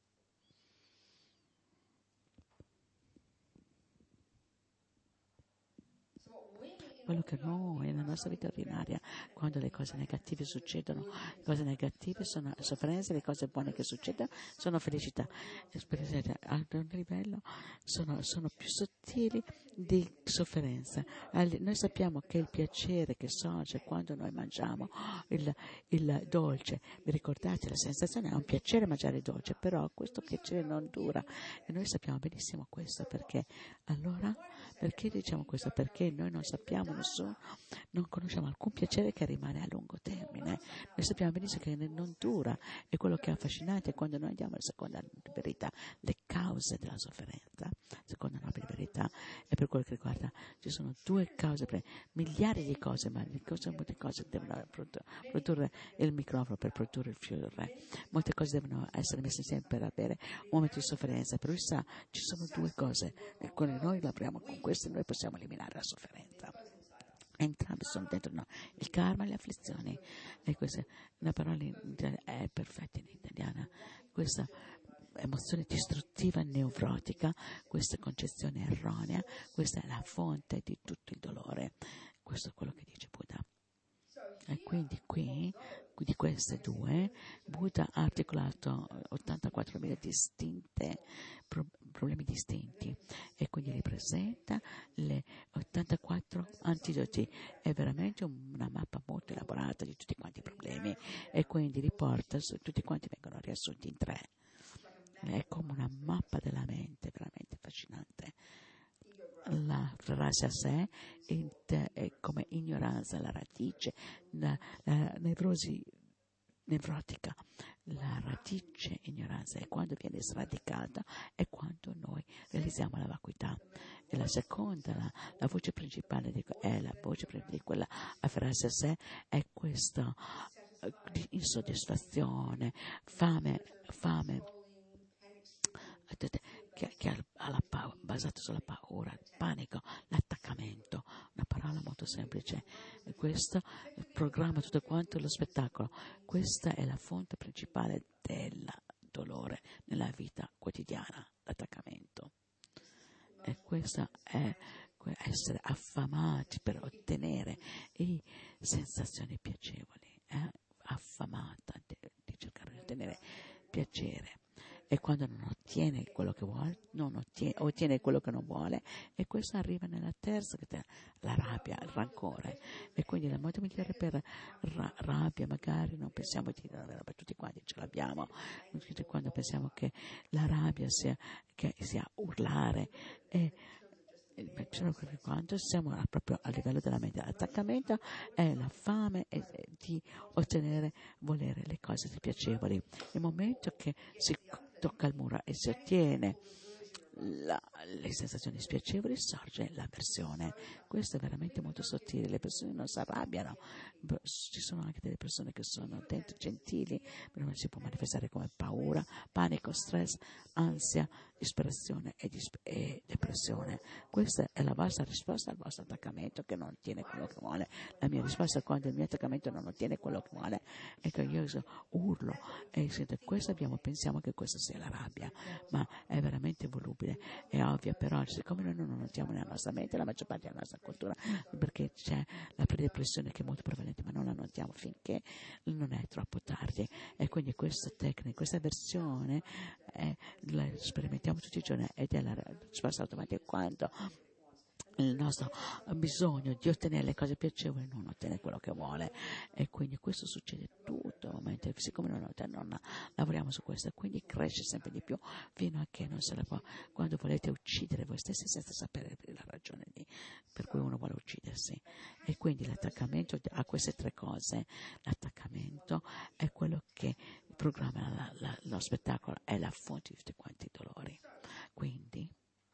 Quello che noi nella nostra vita ordinaria, quando le cose negative succedono, le cose negative sono sofferenze, le cose buone che succedono sono felicità. Ad un livello sono, sono più sottili di sofferenza. Noi sappiamo che il piacere che sorge quando noi mangiamo il, il dolce, vi ricordate, la sensazione è un piacere mangiare il dolce, però questo piacere non dura e noi sappiamo benissimo questo. Perché allora, perché diciamo questo? Perché noi non sappiamo nessuno, non conosciamo alcun piacere che rimane a lungo termine. Noi sappiamo benissimo che non dura, e quello che è affascinante è quando noi andiamo alla seconda verità, le cause della sofferenza. Seconda nobile verità è per quello che riguarda, ci sono due cause, per miliardi di cose, ma di cose, molte cose devono produrre il microfono per produrre il fiore, molte cose devono essere messe insieme per avere un momento di sofferenza. Per lui sa, ci sono due cose, e quando noi lavoriamo con queste noi possiamo eliminare la sofferenza. Entrambi sono dentro noi, il karma e le afflizioni, e questa una parola in, è perfetta in italiana, questa emozione distruttiva neurotica, questa concezione erronea, questa è la fonte di tutto il dolore. Questo è quello che dice Buddha. E quindi qui, di queste due, Buddha ha articolato ottantaquattromila distinte pro, problemi distinti, e quindi ripresenta le ottantaquattro antidoti. È veramente una mappa molto elaborata di tutti quanti i problemi, e quindi riporta, tutti quanti vengono riassunti in tre. È come una mappa della mente, veramente affascinante. La frase a sé è come ignoranza, la radice, la, la nevrosi nevrotica, la radice ignoranza, e quando viene sradicata è quando noi realizziamo la vacuità. E la seconda, la, la voce principale di, è la voce di quella a frase a sé, è questa uh, insoddisfazione, fame, fame che, che ha la pa- basato sulla paura, il panico, l'attaccamento, una parola molto semplice. E questo programma tutto quanto lo spettacolo. Questa è la fonte principale del dolore nella vita quotidiana, l'attaccamento. E questa è essere affamati per ottenere le sensazioni piacevoli, eh? affamata di, di cercare di ottenere piacere. E quando non ottiene quello che vuole, non ottiene, ottiene quello che non vuole, e questo arriva nella terza, che è la rabbia, il rancore. E quindi il modo migliore per ra- rabbia, magari non pensiamo di dire, per tutti quanti ce l'abbiamo, quando pensiamo che la rabbia sia, che sia urlare, e quando siamo proprio a livello della mente. L'attaccamento è la fame di ottenere, volere le cose piacevoli. Nel momento che si tocca il muro e si ottiene la, le sensazioni spiacevoli, sorge l'avversione. Questo è veramente molto sottile. Le persone non si arrabbiano, ci sono anche delle persone che sono dentro gentili, però si può manifestare come paura, panico, stress, ansia, disperazione e, disp- e depressione. Questa è la vostra risposta al vostro attaccamento che non ottiene quello che vuole. La mia risposta quando il mio attaccamento non ottiene quello che vuole è che io urlo e sento questo, abbiamo, pensiamo che questa sia la rabbia, ma è veramente volubile, è ovvia, però siccome noi non notiamo nella nostra mente, la maggior parte della nostra cultura, perché c'è la predepressione che è molto prevalente, ma non la notiamo finché non è troppo tardi. E quindi questa tecnica, questa versione eh, la sperimentiamo tutti i giorni, ed è la risposta automatica quando il nostro bisogno di ottenere le cose piacevoli non ottiene quello che vuole, e quindi questo succede tutto il momento, siccome non, non lavoriamo su questo, quindi cresce sempre di più fino a che non se la può, quando volete uccidere voi stessi senza sapere la ragione di, per cui uno vuole uccidersi. E quindi l'attaccamento a queste tre cose, l'attaccamento è quello che programma la, la, lo spettacolo, è la fonte di tutti quanti i dolori. Quindi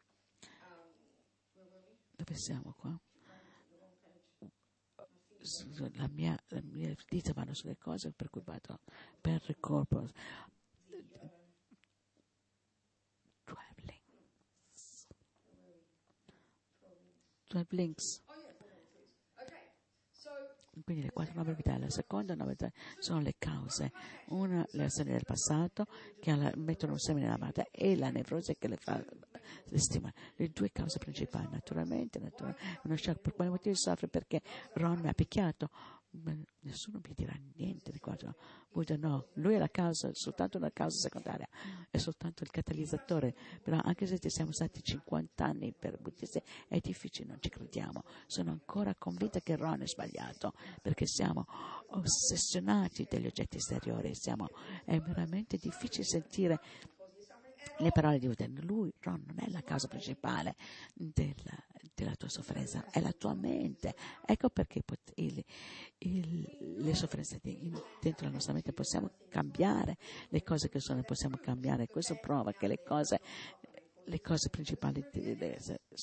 dove siamo qua? La mia, la mia dita vanno sulle cose per cui vado per il corpo. twelve links. twelve links. Quindi le quattro novità, la seconda novità sono le cause. Una, le azioni del passato che la, mettono un seme nella madre e la nevrosi che le fa le stimola. Le due cause principali, naturalmente, naturalmente uno shock. Per quale motivo soffre? Perché Ron mi ha picchiato. Ma nessuno mi dirà niente di questo. Buddha no, lui è la causa, soltanto una causa secondaria, è soltanto il catalizzatore. Però anche se ci siamo stati cinquanta anni per buddisti, è difficile, non ci crediamo. Sono ancora convinta che Ron è sbagliato, perché siamo ossessionati dagli oggetti esteriori, siamo, è veramente difficile sentire le parole di Buddha. Lui, Ron, non è la causa principale della, della tua sofferenza, è la tua mente. Ecco perché pot- il, il, le sofferenze di, in, dentro la nostra mente possiamo cambiare, le cose che sono possiamo cambiare. Questo prova che le cose, le cose principali di, di, di,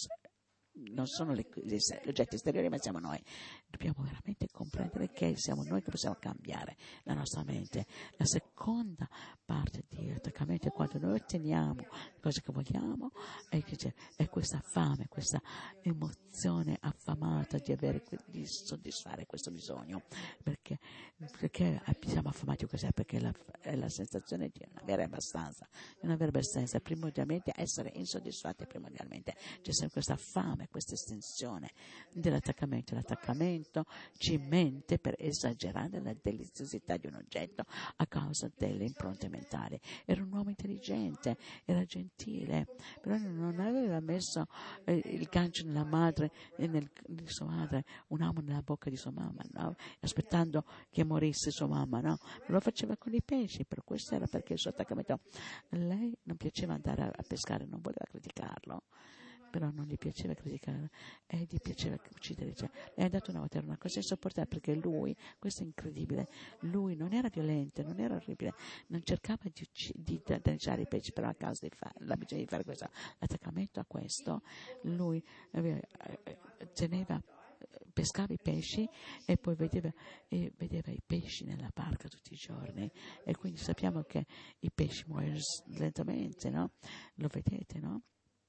non sono le, gli oggetti esteriori, ma siamo noi. Dobbiamo veramente comprendere che siamo noi che possiamo cambiare la nostra mente. La seconda parte di attaccamento è quando noi otteniamo le cose che vogliamo, è, che è questa fame, questa emozione affamata di, avere, di soddisfare questo bisogno. Perché, perché siamo affamati così? Perché la, è la sensazione di non avere abbastanza, di non avere abbastanza, primordialmente essere insoddisfatti, primordialmente c'è sempre questa fame, questa estensione dell'attaccamento. L'attaccamento ci mente per esagerare la deliziosità di un oggetto a causa delle impronte mentali. Era un uomo intelligente, era gentile, però non aveva messo eh, il gancio nella madre e nel, di sua madre, un amo nella bocca di sua mamma, no? Aspettando che morisse sua mamma, no? Lo faceva con i pesci, per questo era perché il suo attaccamento. Lei non piaceva andare a, a pescare, non voleva criticarlo, però non gli piaceva criticare e gli piaceva uccidere. Cioè, lei ha dato una volta, era una cosa insopportabile, perché lui, questo è incredibile, lui non era violento, non era orribile, non cercava di, ucc- di danneggiare i pesci, però a causa di fare, l'abitudine di fare questo l'attaccamento a questo, lui aveva, eh, teneva pescava i pesci e poi vedeva, e vedeva i pesci nella barca tutti i giorni, e quindi sappiamo che i pesci muoiono lentamente, no? Lo vedete, no?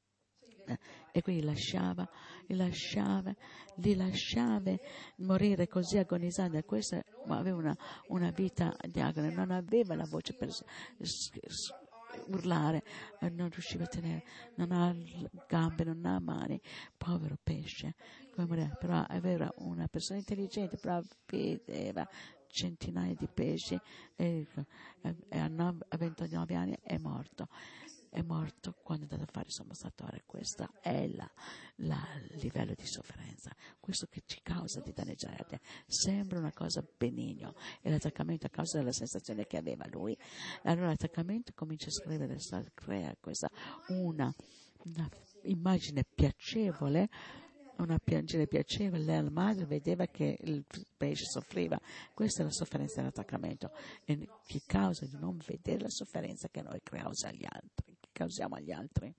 E quindi lasciava, li lasciava, li lasciava morire così agonizzando, e questo aveva una, una vita di agonia, non aveva la voce per s- s- urlare, non riusciva a tenere, non ha gambe, non ha mani, povero pesce, come morire. Però aveva una persona intelligente, però vedeva centinaia di pesci, e, e a, nove, a ventinove anni è morto. È morto quando è andato a fare il sommozatore. Questo è il livello di sofferenza, questo che ci causa di danneggiare. Sembra una cosa benigna, e l'attaccamento a causa della sensazione che aveva lui. Allora l'attaccamento comincia a scrivere, crea questa una, una immagine piacevole, una piangere piacevole. Lei, la madre, vedeva che il pesce soffriva. Questa è la sofferenza dell'attaccamento, e che causa di non vedere la sofferenza che noi creiamo agli altri, che causiamo agli altri.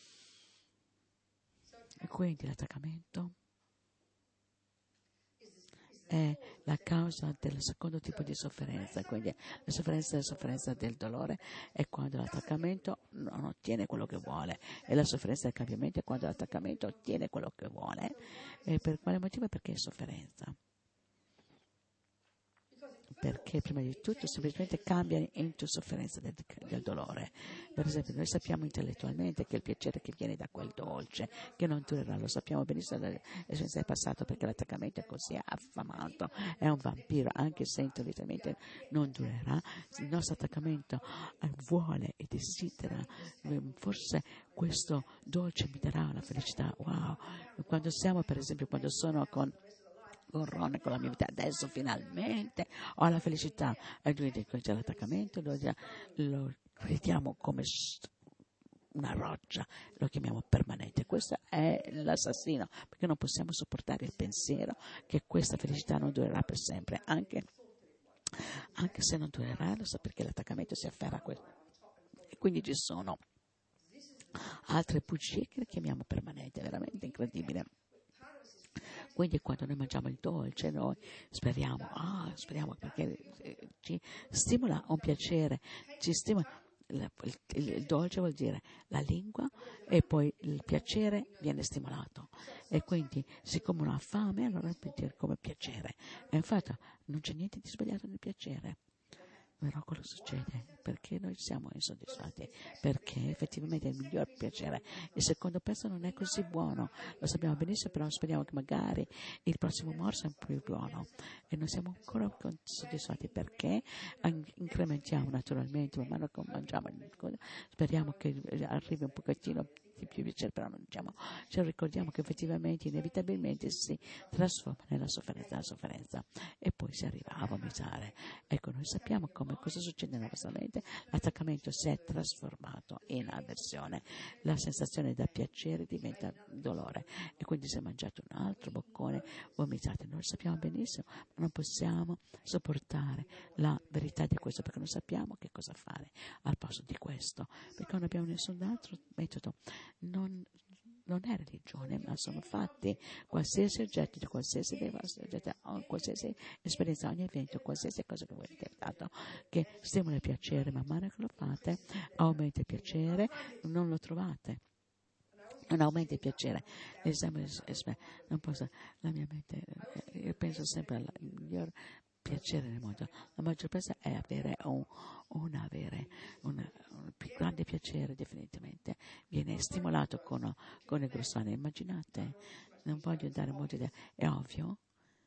E quindi l'attaccamento è la causa del secondo tipo di sofferenza. Quindi la sofferenza è la sofferenza del dolore, è quando l'attaccamento non ottiene quello che vuole, e la sofferenza del cambiamento è quando l'attaccamento ottiene quello che vuole. E per quale motivo? Perché è sofferenza. Perché prima di tutto semplicemente cambia into sofferenza del, del dolore. Per esempio, noi sappiamo intellettualmente che il piacere che viene da quel dolce, che non durerà, lo sappiamo benissimo dall'esperienza del passato, perché l'attaccamento è così affamato, è un vampiro, anche se intellettualmente non durerà. Il nostro attaccamento vuole e desidera, forse questo dolce mi darà la felicità. Wow! Quando siamo, per esempio, quando sono con con Ron, con la mia vita, adesso finalmente ho la felicità, e lui c'è l'attaccamento, lo, lo crediamo come una roccia, lo chiamiamo permanente. Questo è l'assassino, perché non possiamo sopportare il pensiero che questa felicità non durerà per sempre, anche, anche se non durerà, lo so, perché l'attaccamento si afferra a questo. E quindi ci sono altre bugie che le chiamiamo permanente, veramente incredibile. Quindi quando noi mangiamo il dolce, noi speriamo, ah, speriamo, perché ci stimola un piacere, ci stimola la, il, il dolce vuol dire la lingua e poi il piacere viene stimolato. E quindi, siccome uno ha fame, allora il piacere come piacere. E infatti non c'è niente di sbagliato nel piacere. Però cosa succede? Perché noi siamo insoddisfatti? Perché effettivamente è il miglior piacere. Il secondo pezzo non è così buono, lo sappiamo benissimo, però speriamo che magari il prossimo morso è più buono. E non siamo ancora soddisfatti perché incrementiamo naturalmente, man mano che mangiamo, speriamo che arrivi un pochettino di più piacere, però non diciamo, ci ricordiamo che effettivamente inevitabilmente si trasforma nella sofferenza, la sofferenza e poi si arriva a vomitare. Ecco, noi sappiamo come cosa succede nella nostra mente, l'attaccamento si è trasformato in avversione, la sensazione da piacere diventa dolore e quindi se mangiate un altro boccone vomitate. Noi sappiamo benissimo, ma non possiamo sopportare la verità di questo perché non sappiamo che cosa fare al posto di questo, perché non abbiamo nessun altro metodo. Non, non è religione, ma sono fatti. Qualsiasi oggetto, di qualsiasi dei vostri oggetti, qualsiasi esperienza, ogni evento, qualsiasi cosa che voi avete dato, che stimola il piacere, man mano che lo fate, aumenta il piacere, non lo trovate. Non aumenta il piacere. L'esame, non posso, la mia mente, io penso sempre al miglior piacere nel mondo. La maggior cosa è avere un, un avere un, un più grande piacere, definitivamente. Viene stimolato con, con il grossone. Immaginate, non voglio dare molto idea, è ovvio.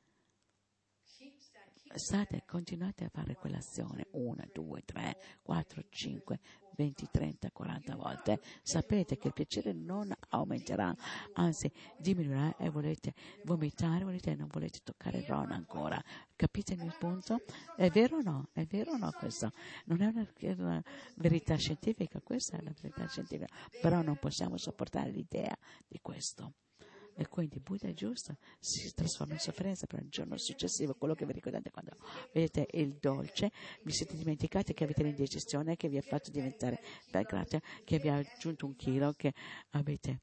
State, continuate a fare quell'azione una, due, tre, quattro, cinque, venti, trenta, quaranta volte. Sapete che il piacere non aumenterà, anzi diminuirà e volete vomitare, volete non volete toccare Ron ancora. Capite il mio punto? È vero o no? È vero o no questo? Non è una, è una verità scientifica, questa è una verità scientifica, però non possiamo sopportare l'idea di questo. E quindi Buddha è giusto, si trasforma in sofferenza per il giorno successivo. Quello che vi ricordate quando vedete il dolce, vi siete dimenticati che avete l'indigestione che vi ha fatto diventare grazie, che vi ha aggiunto un chilo, che avete.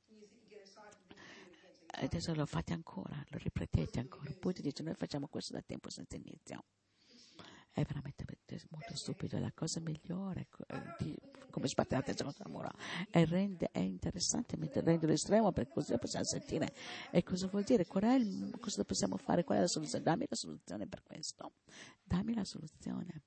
Adesso lo fate ancora, lo ripetete ancora. Buddha dice: noi facciamo questo da tempo senza inizio. È veramente molto stupido. La cosa migliore, di, come sbattere contro la mura, è, rende, è interessante renderlo estremo perché così lo possiamo sentire. E cosa vuol dire? Qual è il, cosa possiamo fare? Qual è la soluzione? Dammi la soluzione per questo. Dammi la soluzione.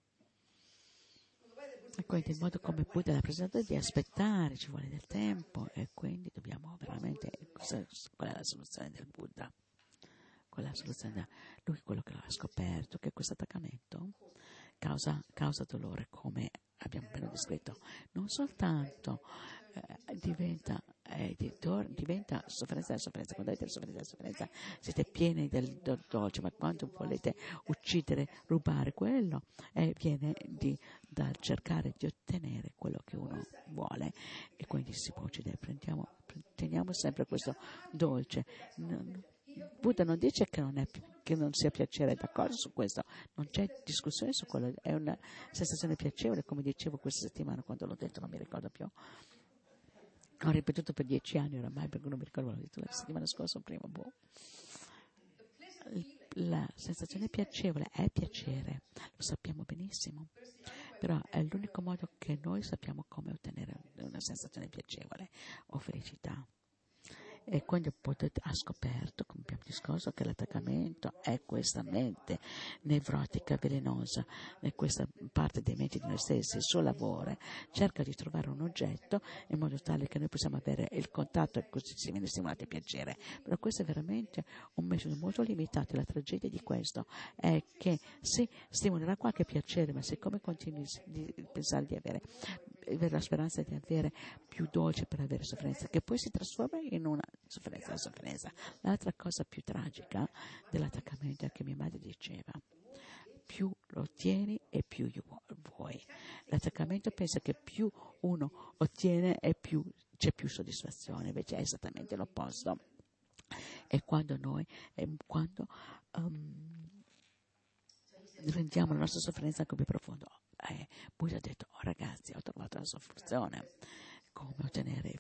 E quindi il modo come Buddha l'ha presentato è di aspettare, ci vuole del tempo e quindi dobbiamo veramente, qual è la soluzione del Buddha? Qual è la soluzione? Lui quello che l'ha scoperto, che questo attaccamento causa, causa dolore, come abbiamo appena descritto. Non soltanto eh, diventa, eh, diventa sofferenza della sofferenza, quando avete la sofferenza della sofferenza siete pieni del, del dolce, ma quando volete uccidere, rubare quello, eh, viene di, dal cercare di ottenere quello che uno vuole e quindi si può uccidere. Prendiamo, teniamo sempre questo dolce. Non, Buddha non dice che non, è, che non sia piacere, d'accordo su questo, non c'è discussione su quello, è una sensazione piacevole, come dicevo questa settimana quando l'ho detto, non mi ricordo più. Ho ripetuto per dieci anni oramai perché non mi ricordo, l'ho detto la settimana scorsa o prima, boh. La sensazione piacevole è piacere, lo sappiamo benissimo, però è l'unico modo che noi sappiamo come ottenere una sensazione piacevole o felicità. E quando potete, ha scoperto, come abbiamo discorso, che l'attaccamento è questa mente nevrotica, velenosa, è questa parte dei menti di noi stessi, il suo lavoro cerca di trovare un oggetto in modo tale che noi possiamo avere il contatto e così si viene stimolato il piacere. Però questo è veramente un metodo molto limitato. La tragedia di questo è che si stimolerà qualche piacere, ma siccome continui a pensare di avere, avere la speranza di avere più dolce per avere sofferenza, che poi si trasforma in una sofferenza, la sofferenza. L'altra cosa più tragica dell'attaccamento è che mia madre diceva: più lo ottieni e più vuoi. L'attaccamento pensa che più uno ottiene e più c'è più soddisfazione, invece è esattamente l'opposto. E quando noi, e quando um, rendiamo la nostra sofferenza anche più profonda, eh, Buddha ha detto: oh ragazzi, ho trovato la soluzione, come ottenere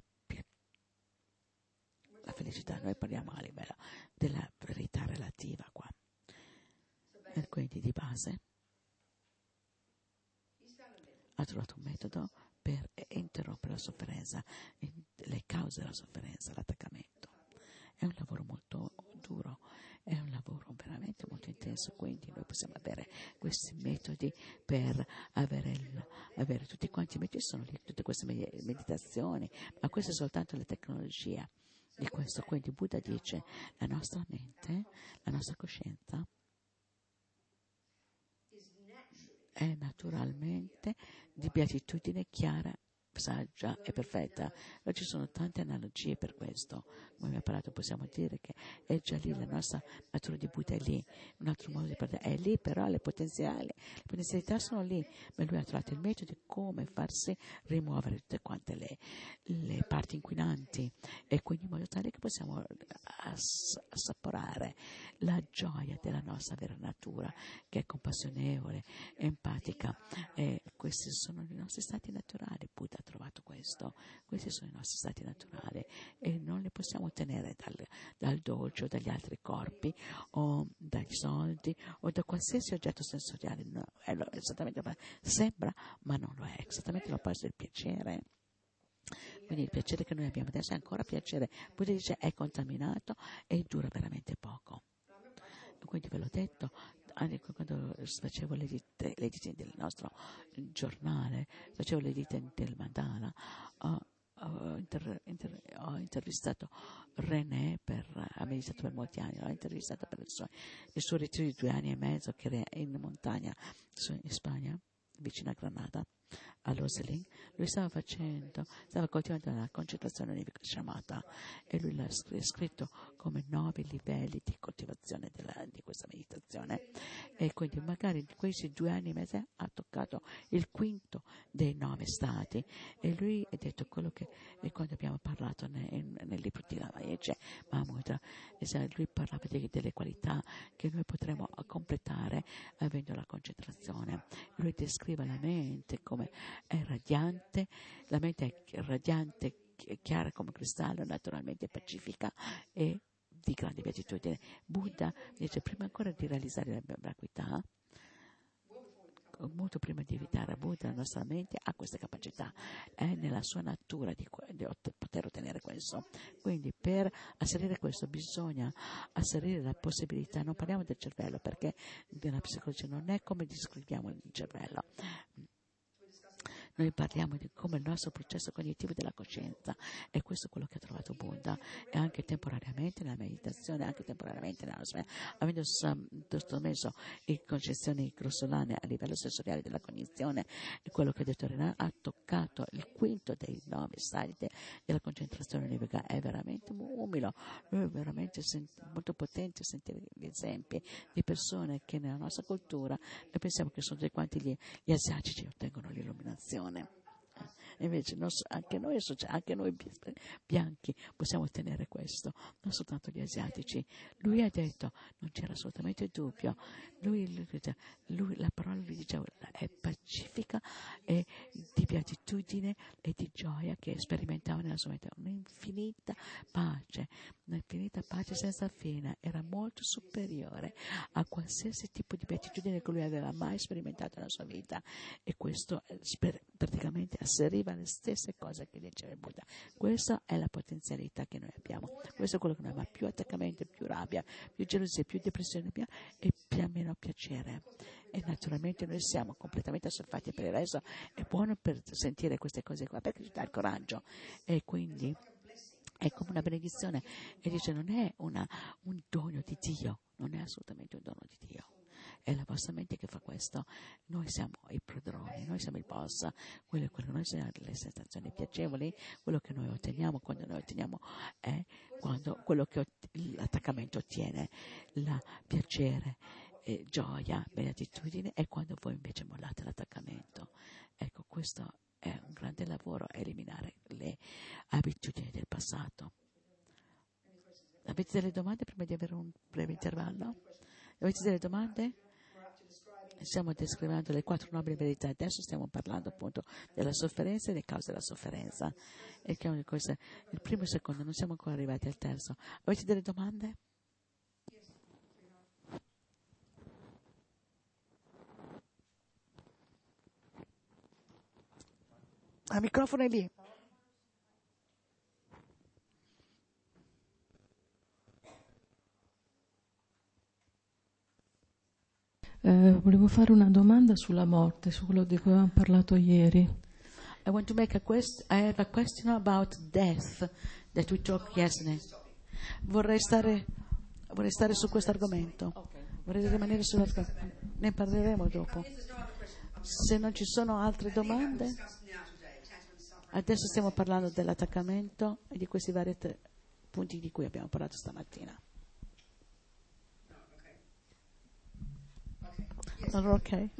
la felicità. Noi parliamo a livello della verità relativa qua. E quindi di base ha trovato un metodo per interrompere la sofferenza, le cause della sofferenza, l'attaccamento. È un lavoro molto duro, è un lavoro veramente molto intenso, quindi noi possiamo avere questi metodi per avere, il, avere tutti quanti i metodi, sono lì, tutte queste meditazioni, ma questa è soltanto la tecnologia di questo. Quindi Buddha dice, la nostra mente, la nostra coscienza è naturalmente di beatitudine chiara, saggia e perfetta. Ma ci sono tante analogie per questo. Come abbiamo parlato, possiamo dire che è già lì, la nostra natura di Buddha è lì, un altro modo di parlare è lì, però le potenziali, le potenzialità sono lì, ma lui ha trovato il metodo di come farsi rimuovere tutte quante le, le parti inquinanti, e quindi in modo tale che possiamo ass- assaporare la gioia della nostra vera natura, che è compassionevole, empatica. E questi sono i nostri stati naturali. Buddha ha trovato questo, questi sono i nostri stati naturali e non li possiamo ottenere dal, dal dolce o dagli altri corpi o dai soldi o da qualsiasi oggetto sensoriale. No, è lo, esattamente, sembra, ma non lo è, esattamente l'opposto del piacere. Quindi il piacere che noi abbiamo adesso è ancora piacere. Buddha dice è contaminato e dura veramente poco. Quindi ve l'ho detto, anche quando facevo l'editing del nostro giornale, facevo l'editing del mandala, ho, ho, inter, inter, ho intervistato René, per, ha meditato per molti anni, l'ho intervistato per il suo, il suo ritiro di due anni e mezzo che era in montagna in Spagna, vicino a Granada, a Roselín. Lui stava facendo, stava coltivando la concentrazione unifica sciamata, e lui l'ha scritto come nove livelli di coltivazione della, di questa meditazione, e quindi magari in questi due anni e mezzo ha toccato il quinto dei nove stati. E lui ha detto quello che, e quando abbiamo parlato nel, nel libro di Lamayeche Mahamudra, lui parlava di, delle qualità che noi potremo completare avendo la concentrazione. Lui descrive la mente come è radiante, la mente è radiante, chiara come cristallo, naturalmente pacifica e di grande beatitudine. Buddha dice prima ancora di realizzare la vacuità, molto prima di evitare Buddha, la nostra mente ha questa capacità, è nella sua natura di, di poter ottenere questo. Quindi per asserire questo bisogna asserire la possibilità, non parliamo del cervello perché nella psicologia non è come descriviamo il cervello. Noi parliamo di come il nostro processo cognitivo della coscienza, e questo è quello che ha trovato Buddha, e anche temporaneamente nella meditazione, anche temporaneamente nella avendo sottomesso le concezioni grossolane a livello sensoriale della cognizione, e quello che ha detto Renan ha toccato il quinto dei nove stadi della concentrazione univoca. È veramente umile, noi è veramente senti, molto potente sentire gli esempi di persone che nella nostra cultura noi pensiamo che sono tutti quanti gli, gli asiatici ottengono l'illuminazione. E invece non, anche, noi, anche noi bianchi possiamo ottenere questo, non soltanto gli asiatici. Lui ha detto, non c'era assolutamente dubbio, lui, lui, la parola lui diceva è pacifica e di beatitudine e di gioia che sperimentava nella sua mente, un'infinita pace, un'infinita pace senza fine, era molto superiore a qualsiasi tipo di beatitudine che lui aveva mai sperimentato nella sua vita, e questo sper- praticamente asseriva le stesse cose che diceva il Buddha. Questa è la potenzialità che noi abbiamo, questo è quello che noi abbiamo, più attaccamento, più rabbia, più gelosia, più depressione abbiamo, e più meno piacere. E naturalmente noi siamo completamente assuefatti per il resto. È buono per sentire queste cose qua perché ci dà il coraggio, e quindi è come una benedizione, e dice non è una, un dono di Dio, non è assolutamente un dono di Dio, è la vostra mente che fa questo. Noi siamo i padroni, noi siamo il boss, quello è quello, noi siamo le sensazioni piacevoli, quello che noi otteniamo quando noi otteniamo è quando quello che l'attaccamento ottiene, la piacere, eh, gioia, beatitudine, è quando voi invece mollate l'attaccamento. Ecco, questo è un grande lavoro, eliminare le abitudini del passato. Avete delle domande prima di avere un breve intervallo? Avete delle domande? Stiamo descrivendo le quattro nobili verità, adesso stiamo parlando appunto della sofferenza e delle cause della sofferenza. E questo, il primo e il secondo, non siamo ancora arrivati al terzo. Avete delle domande? Il microfono è lì. Eh, volevo fare una domanda sulla morte, su quello di cui avevamo parlato ieri. I want to make a question. I have a question about death that we talked yesterday. Vorrei stare, vorrei stare su questo argomento. Vorrei rimanere sull'argomento. Ne parleremo dopo. Se non ci sono altre domande, adesso stiamo parlando dell'attaccamento e di questi vari te- punti di cui abbiamo parlato stamattina. Allora, ok.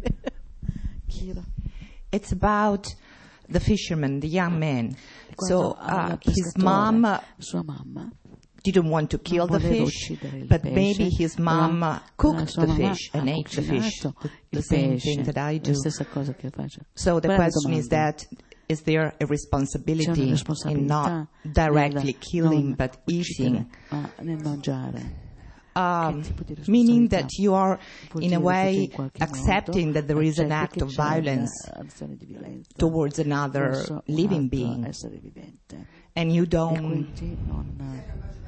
Kira. It's about the fisherman, the young man. So Quando uh, al his pescatore, mom uh, sua mamma, didn't want to kill non the voleva fish, uccidere il but pesce, maybe his però mom uh, la cooked sua the mamma fish ha and ate the fish. cucinato The, il the same pesce, thing that I la do. stessa cosa che faccio. So the Qual è la question is domanda? that is there a C'è una responsibility in responsabilità not directly nel killing non but uccidere, eating? ma nel mangiare? Um, Che tipo di meaning responsabilità? that you are Vuol in dire a che tu way in qualche accepting modo that there is an accetti act che of c'è violence un'azione di violenza towards another verso un living altro being, essere vivente. and you E don't. quindi non...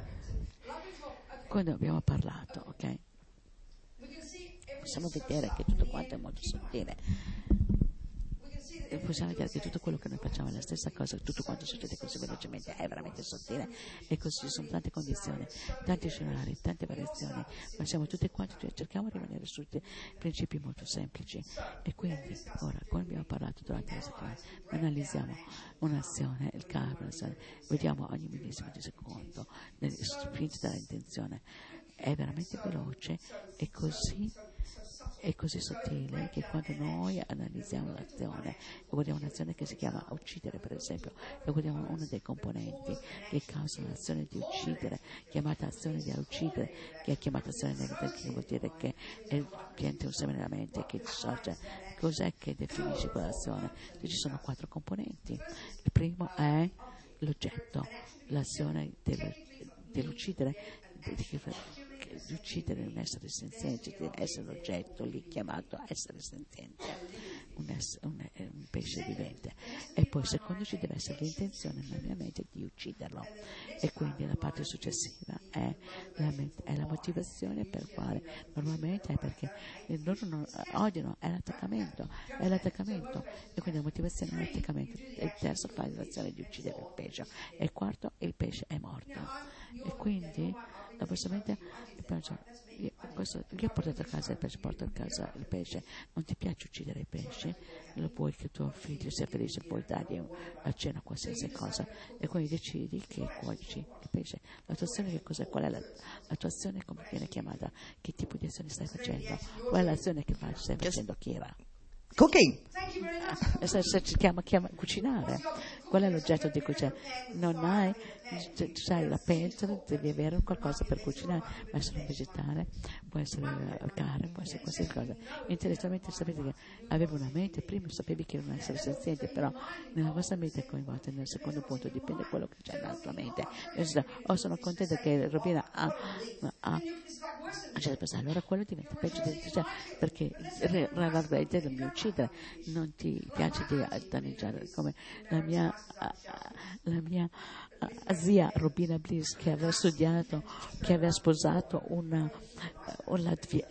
Quando abbiamo parlato, ok? Possiamo vedere che tutto quanto è molto sottile. E possiamo vedere che tutto quello che noi facciamo è la stessa cosa, tutto quanto succede così velocemente è veramente sottile e così ci sono tante condizioni, tanti scenari, tante variazioni, ma siamo tutti quanti, cioè, cerchiamo di rimanere su dei principi molto semplici. E quindi ora, come abbiamo parlato durante la settimana, analizziamo un'azione, il karma, un'azione, vediamo ogni millesimo di secondo, spinti dall'intenzione, è veramente veloce e così è così sottile che quando noi analizziamo l'azione e guardiamo un'azione che si chiama uccidere, per esempio, e guardiamo uno dei componenti che causano l'azione di uccidere, chiamata azione di uccidere, che è chiamata azione negativa, che vuol dire che è pianta un seme nella mente che sorge. Cos'è che definisce quell'azione? Ci sono quattro componenti. Il primo è l'oggetto, l'azione del, dell'uccidere, di uccidere un essere senziente, deve essere l'oggetto lì chiamato essere senziente, un, essere, un, un pesce vivente. E poi secondo ci deve essere l'intenzione nella mia mente di ucciderlo. E quindi la parte successiva è la, è la motivazione per quale normalmente è perché loro non odiano, è l'attaccamento, è l'attaccamento. E quindi la motivazione è l'attaccamento. E il terzo fa l'azione di uccidere il pesce. E il quarto, il pesce è morto. E quindi la vostra mente penso, io, questo, io ho portato a casa il pesce, porto a casa il pesce, non ti piace uccidere i pesci, lo vuoi che tuo figlio sia felice, puoi dargli a cena qualsiasi cosa e quindi decidi che cuoci il pesce. La tua azione che cos'è? Qual è la, la tua azione, come viene chiamata? Che tipo di azione stai facendo? Qual è l'azione che fai, stai facendo, Kira? Cooking. Se, se ci chiama, chiama cucinare, qual è l'oggetto di cucinare? Non hai, sai, la pentola, devi avere qualcosa per cucinare, può essere un vegetale, può essere carne, può essere qualsiasi cosa. Intellettualmente sapete che avevo una mente, prima sapevi che era un essere senziente, però nella vostra mente è coinvolta nel secondo punto, dipende da quello che c'è nella tua mente. Io oh, sono contenta che Robina ha, ha cioè, allora quello diventa peggio di, cioè, perché raramente non mi uccidere, non ti piace di danneggiare, come la mia, la mia zia Robina Bliss che aveva studiato, che aveva sposato una, un Latvia,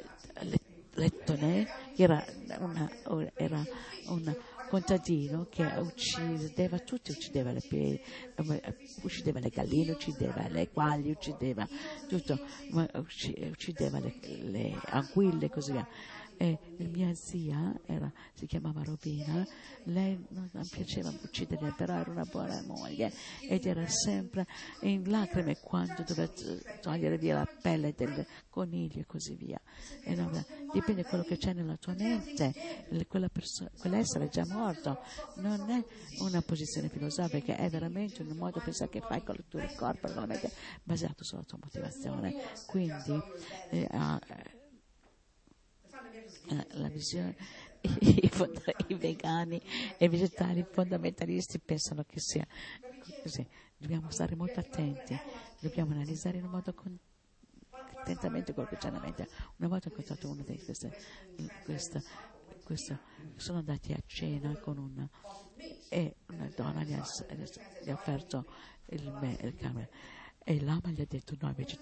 lettonè, che era una, era un contadino che uccideva tutti, uccideva le peli, uccideva le galline, uccideva le quaglie, uccideva tutto, uccideva le, le anguille e così via. E mia zia era, si chiamava Robina, lei non, non piaceva uccidere, però era una buona moglie ed era sempre in lacrime quando doveva togliere via la pelle del coniglio e così via. E non, dipende da quello che c'è nella tua mente, quella perso- quell'essere già morto non è una posizione filosofica, è veramente un modo di pensare che fai con il tuo corpo, veramente basato sulla tua motivazione. Quindi eh, uh, la visione, i, i vegani e i vegetali fondamentalisti pensano che sia così. Dobbiamo stare molto attenti, dobbiamo analizzare in un modo con, attentamente quello che c'è nella mente. Una volta ho incontrato uno di queste, questa, questa, sono andati a cena con una e una donna gli ha, gli ha offerto il, me, il camera e l'ama gli ha detto no, invece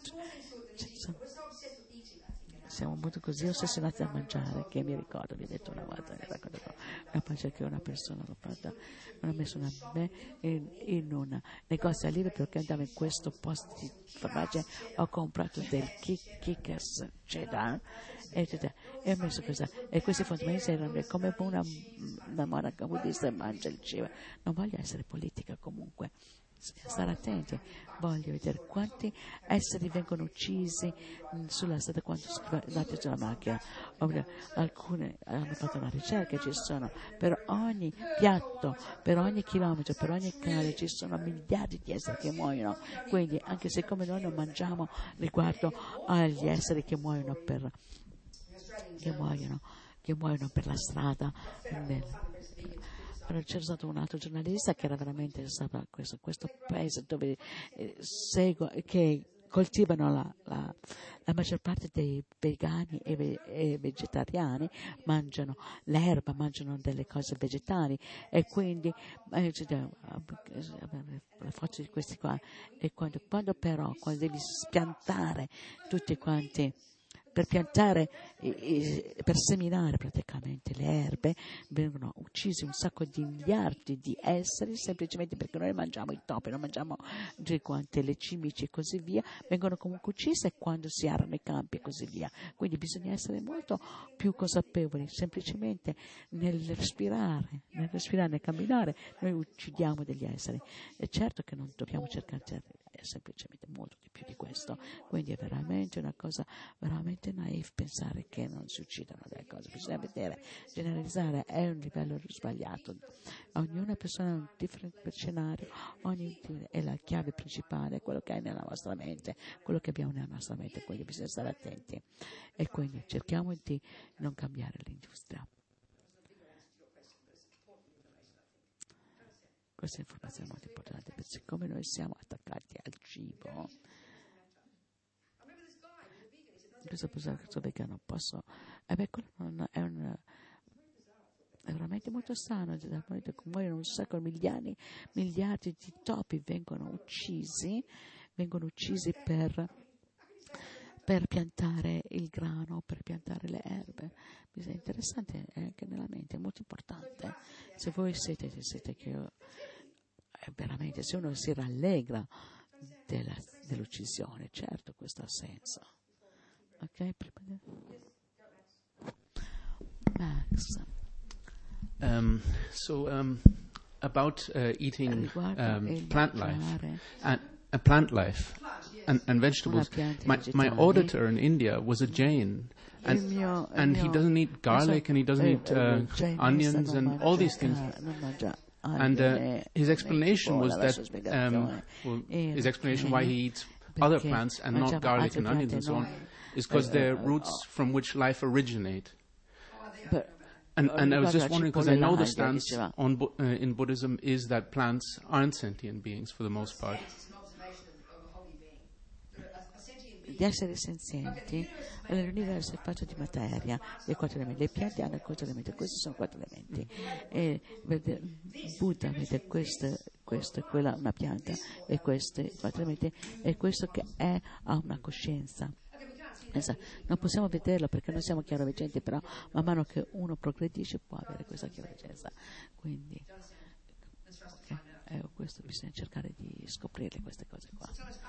siamo molto così ossessionati a mangiare che mi ricordo, vi ho detto una volta, mi racconto una pace che una persona l'ha fatta, mi ha messo una me in, in un negozio a Liverpool perché andavo in questo posto di farmacia, ho comprato del Kickers cheddar e, e ho messo questa, e questi fondamentali erano come una, una monaca buddista mangia il cibo. Non voglio essere politica comunque, stare attenti, voglio vedere quanti esseri vengono uccisi mh, sulla strada quando andate sulla macchina. Alcune hanno fatto una ricerca, ci sono per ogni piatto, per ogni chilometro, per ogni canale ci sono miliardi di esseri che muoiono, quindi anche se come noi non mangiamo riguardo agli esseri che muoiono per che muoiono, che muoiono per la strada nel, c'era stato un altro giornalista che era veramente interessato a questo, questo paese dove eh, seguo, che coltivano la, la, la maggior parte dei vegani e, ve, e vegetariani mangiano l'erba, mangiano delle cose vegetali e quindi eh, la forza di questi qua e quando, quando però quando devi spiantare tutti quanti per piantare, eh, per seminare praticamente le erbe, vengono uccisi un sacco di miliardi di esseri semplicemente perché noi mangiamo i topi, non mangiamo tutte quante le cimici e così via, vengono comunque uccise quando si arano i campi e così via. Quindi bisogna essere molto più consapevoli, semplicemente nel respirare, nel respirare, nel camminare, noi uccidiamo degli esseri. E certo che non dobbiamo cercare di è semplicemente molto di più di questo, quindi è veramente una cosa veramente naif pensare che non si uccidano delle cose, bisogna vedere, generalizzare è un livello sbagliato, ognuna persona ha un differente scenario, ogni è la chiave principale, quello che è nella nostra mente, quello che abbiamo nella nostra mente, quindi bisogna stare attenti e quindi cerchiamo di non cambiare l'industria. Questa informazione è molto importante perché siccome noi siamo attaccati al cibo, questa persona che sono vegano posso, eh beh, quello non è, un, è veramente molto strano, muoiono un sacco di miliardi, miliardi di topi vengono uccisi, vengono uccisi per, per piantare il grano, per piantare le erbe. È interessante anche nella mente, è molto importante. Se voi siete, siete che io, è veramente, se uno si rallegra della, dell'uccisione, certo questo ha senso. Ok? Max. Um, so um, about uh, eating um, plant life and uh, plant life and, and vegetables. My, my auditor in India was a Jain. And, mio, and he doesn't eat garlic and he doesn't eat uh, onions and all these things. And uh, his explanation was that um, well, his explanation why he eats other plants and not garlic and onions and so on is because they're roots from which life originate. And, and I was just wondering, because I know the stance on, uh, in Buddhism is that plants aren't sentient beings for the most part. Di essere senzienti, l'universo è fatto di materia, dei quattro elementi, le piante hanno quattro elementi, questi sono quattro elementi. E vede, Buddha vede questo, questo e quella una pianta, e questi quattro elementi, e questo che è, ha una coscienza. Non possiamo vederlo perché noi siamo chiaroveggenti, però man mano che uno progredisce può avere questa chiaroveggenza. Quindi, okay, eh, questo bisogna cercare di scoprirle queste cose qua.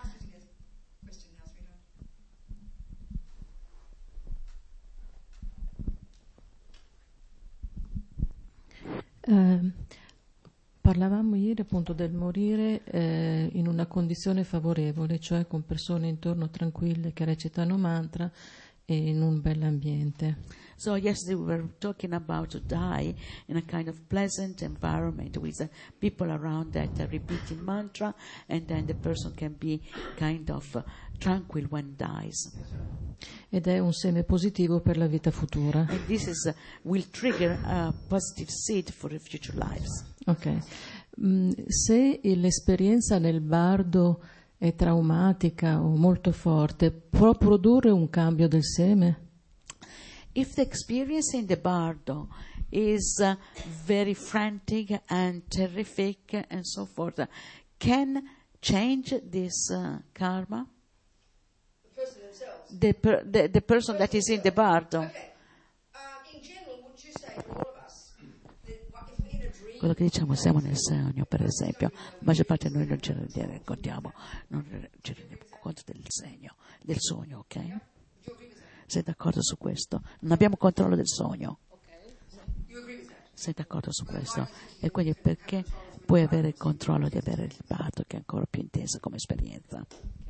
Eh, parlavamo ieri appunto del morire eh, in una condizione favorevole, cioè con persone intorno tranquille che recitano mantra e in un bell'ambiente. So yesterday we were talking about to die in a kind of pleasant environment with uh, people around that are repeating mantra, and then the person can be kind of uh, tranquil when dies. Ed è un seme positivo per la vita futura. And this is, uh, will trigger a positive seed for the future lives. Ok. Mm, se l'esperienza nel bardo è traumatica o molto forte, può produrre un cambio del seme? if the experience in the bardo is uh, very frantic and terrific and so forth, can change this uh, karma? The person themselves? The, per, the, the person that is in the bardo. Okay. Um, in general, would you say to all of us that if we're in a dream... Quello che diciamo, siamo nel sogno, per esempio, la maggior parte di noi non ci rendiamo contiamo, non ci rendiamo conto del segno, del sogno, ok? Sei d'accordo su questo? Non abbiamo controllo del sogno. Sei d'accordo su questo? E quindi perché puoi avere il controllo di avere il bardo, che è ancora più intensa come esperienza?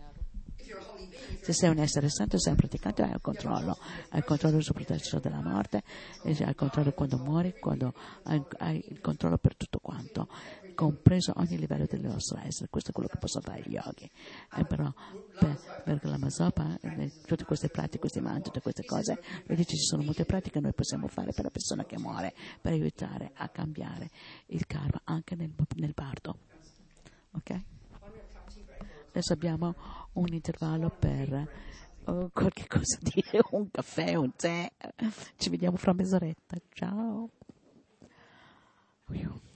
Se sei un essere santo, sei un praticante, hai il controllo, hai il controllo sul processo della morte, hai il controllo quando muori, quando hai, hai il controllo per tutto quanto, compreso ogni livello del nostro essere. Questo è quello che possono fare gli yogi. E però per, per la Masopa, tutte queste pratiche, questi mangi, tutte queste cose, lui dice ci sono molte pratiche che noi possiamo fare per la persona che muore, per aiutare a cambiare il karma anche nel, nel bardo. Ok? Adesso abbiamo un intervallo per uh, qualche cosa di un caffè, un tè. Ci vediamo fra mezz'oretta. Ciao.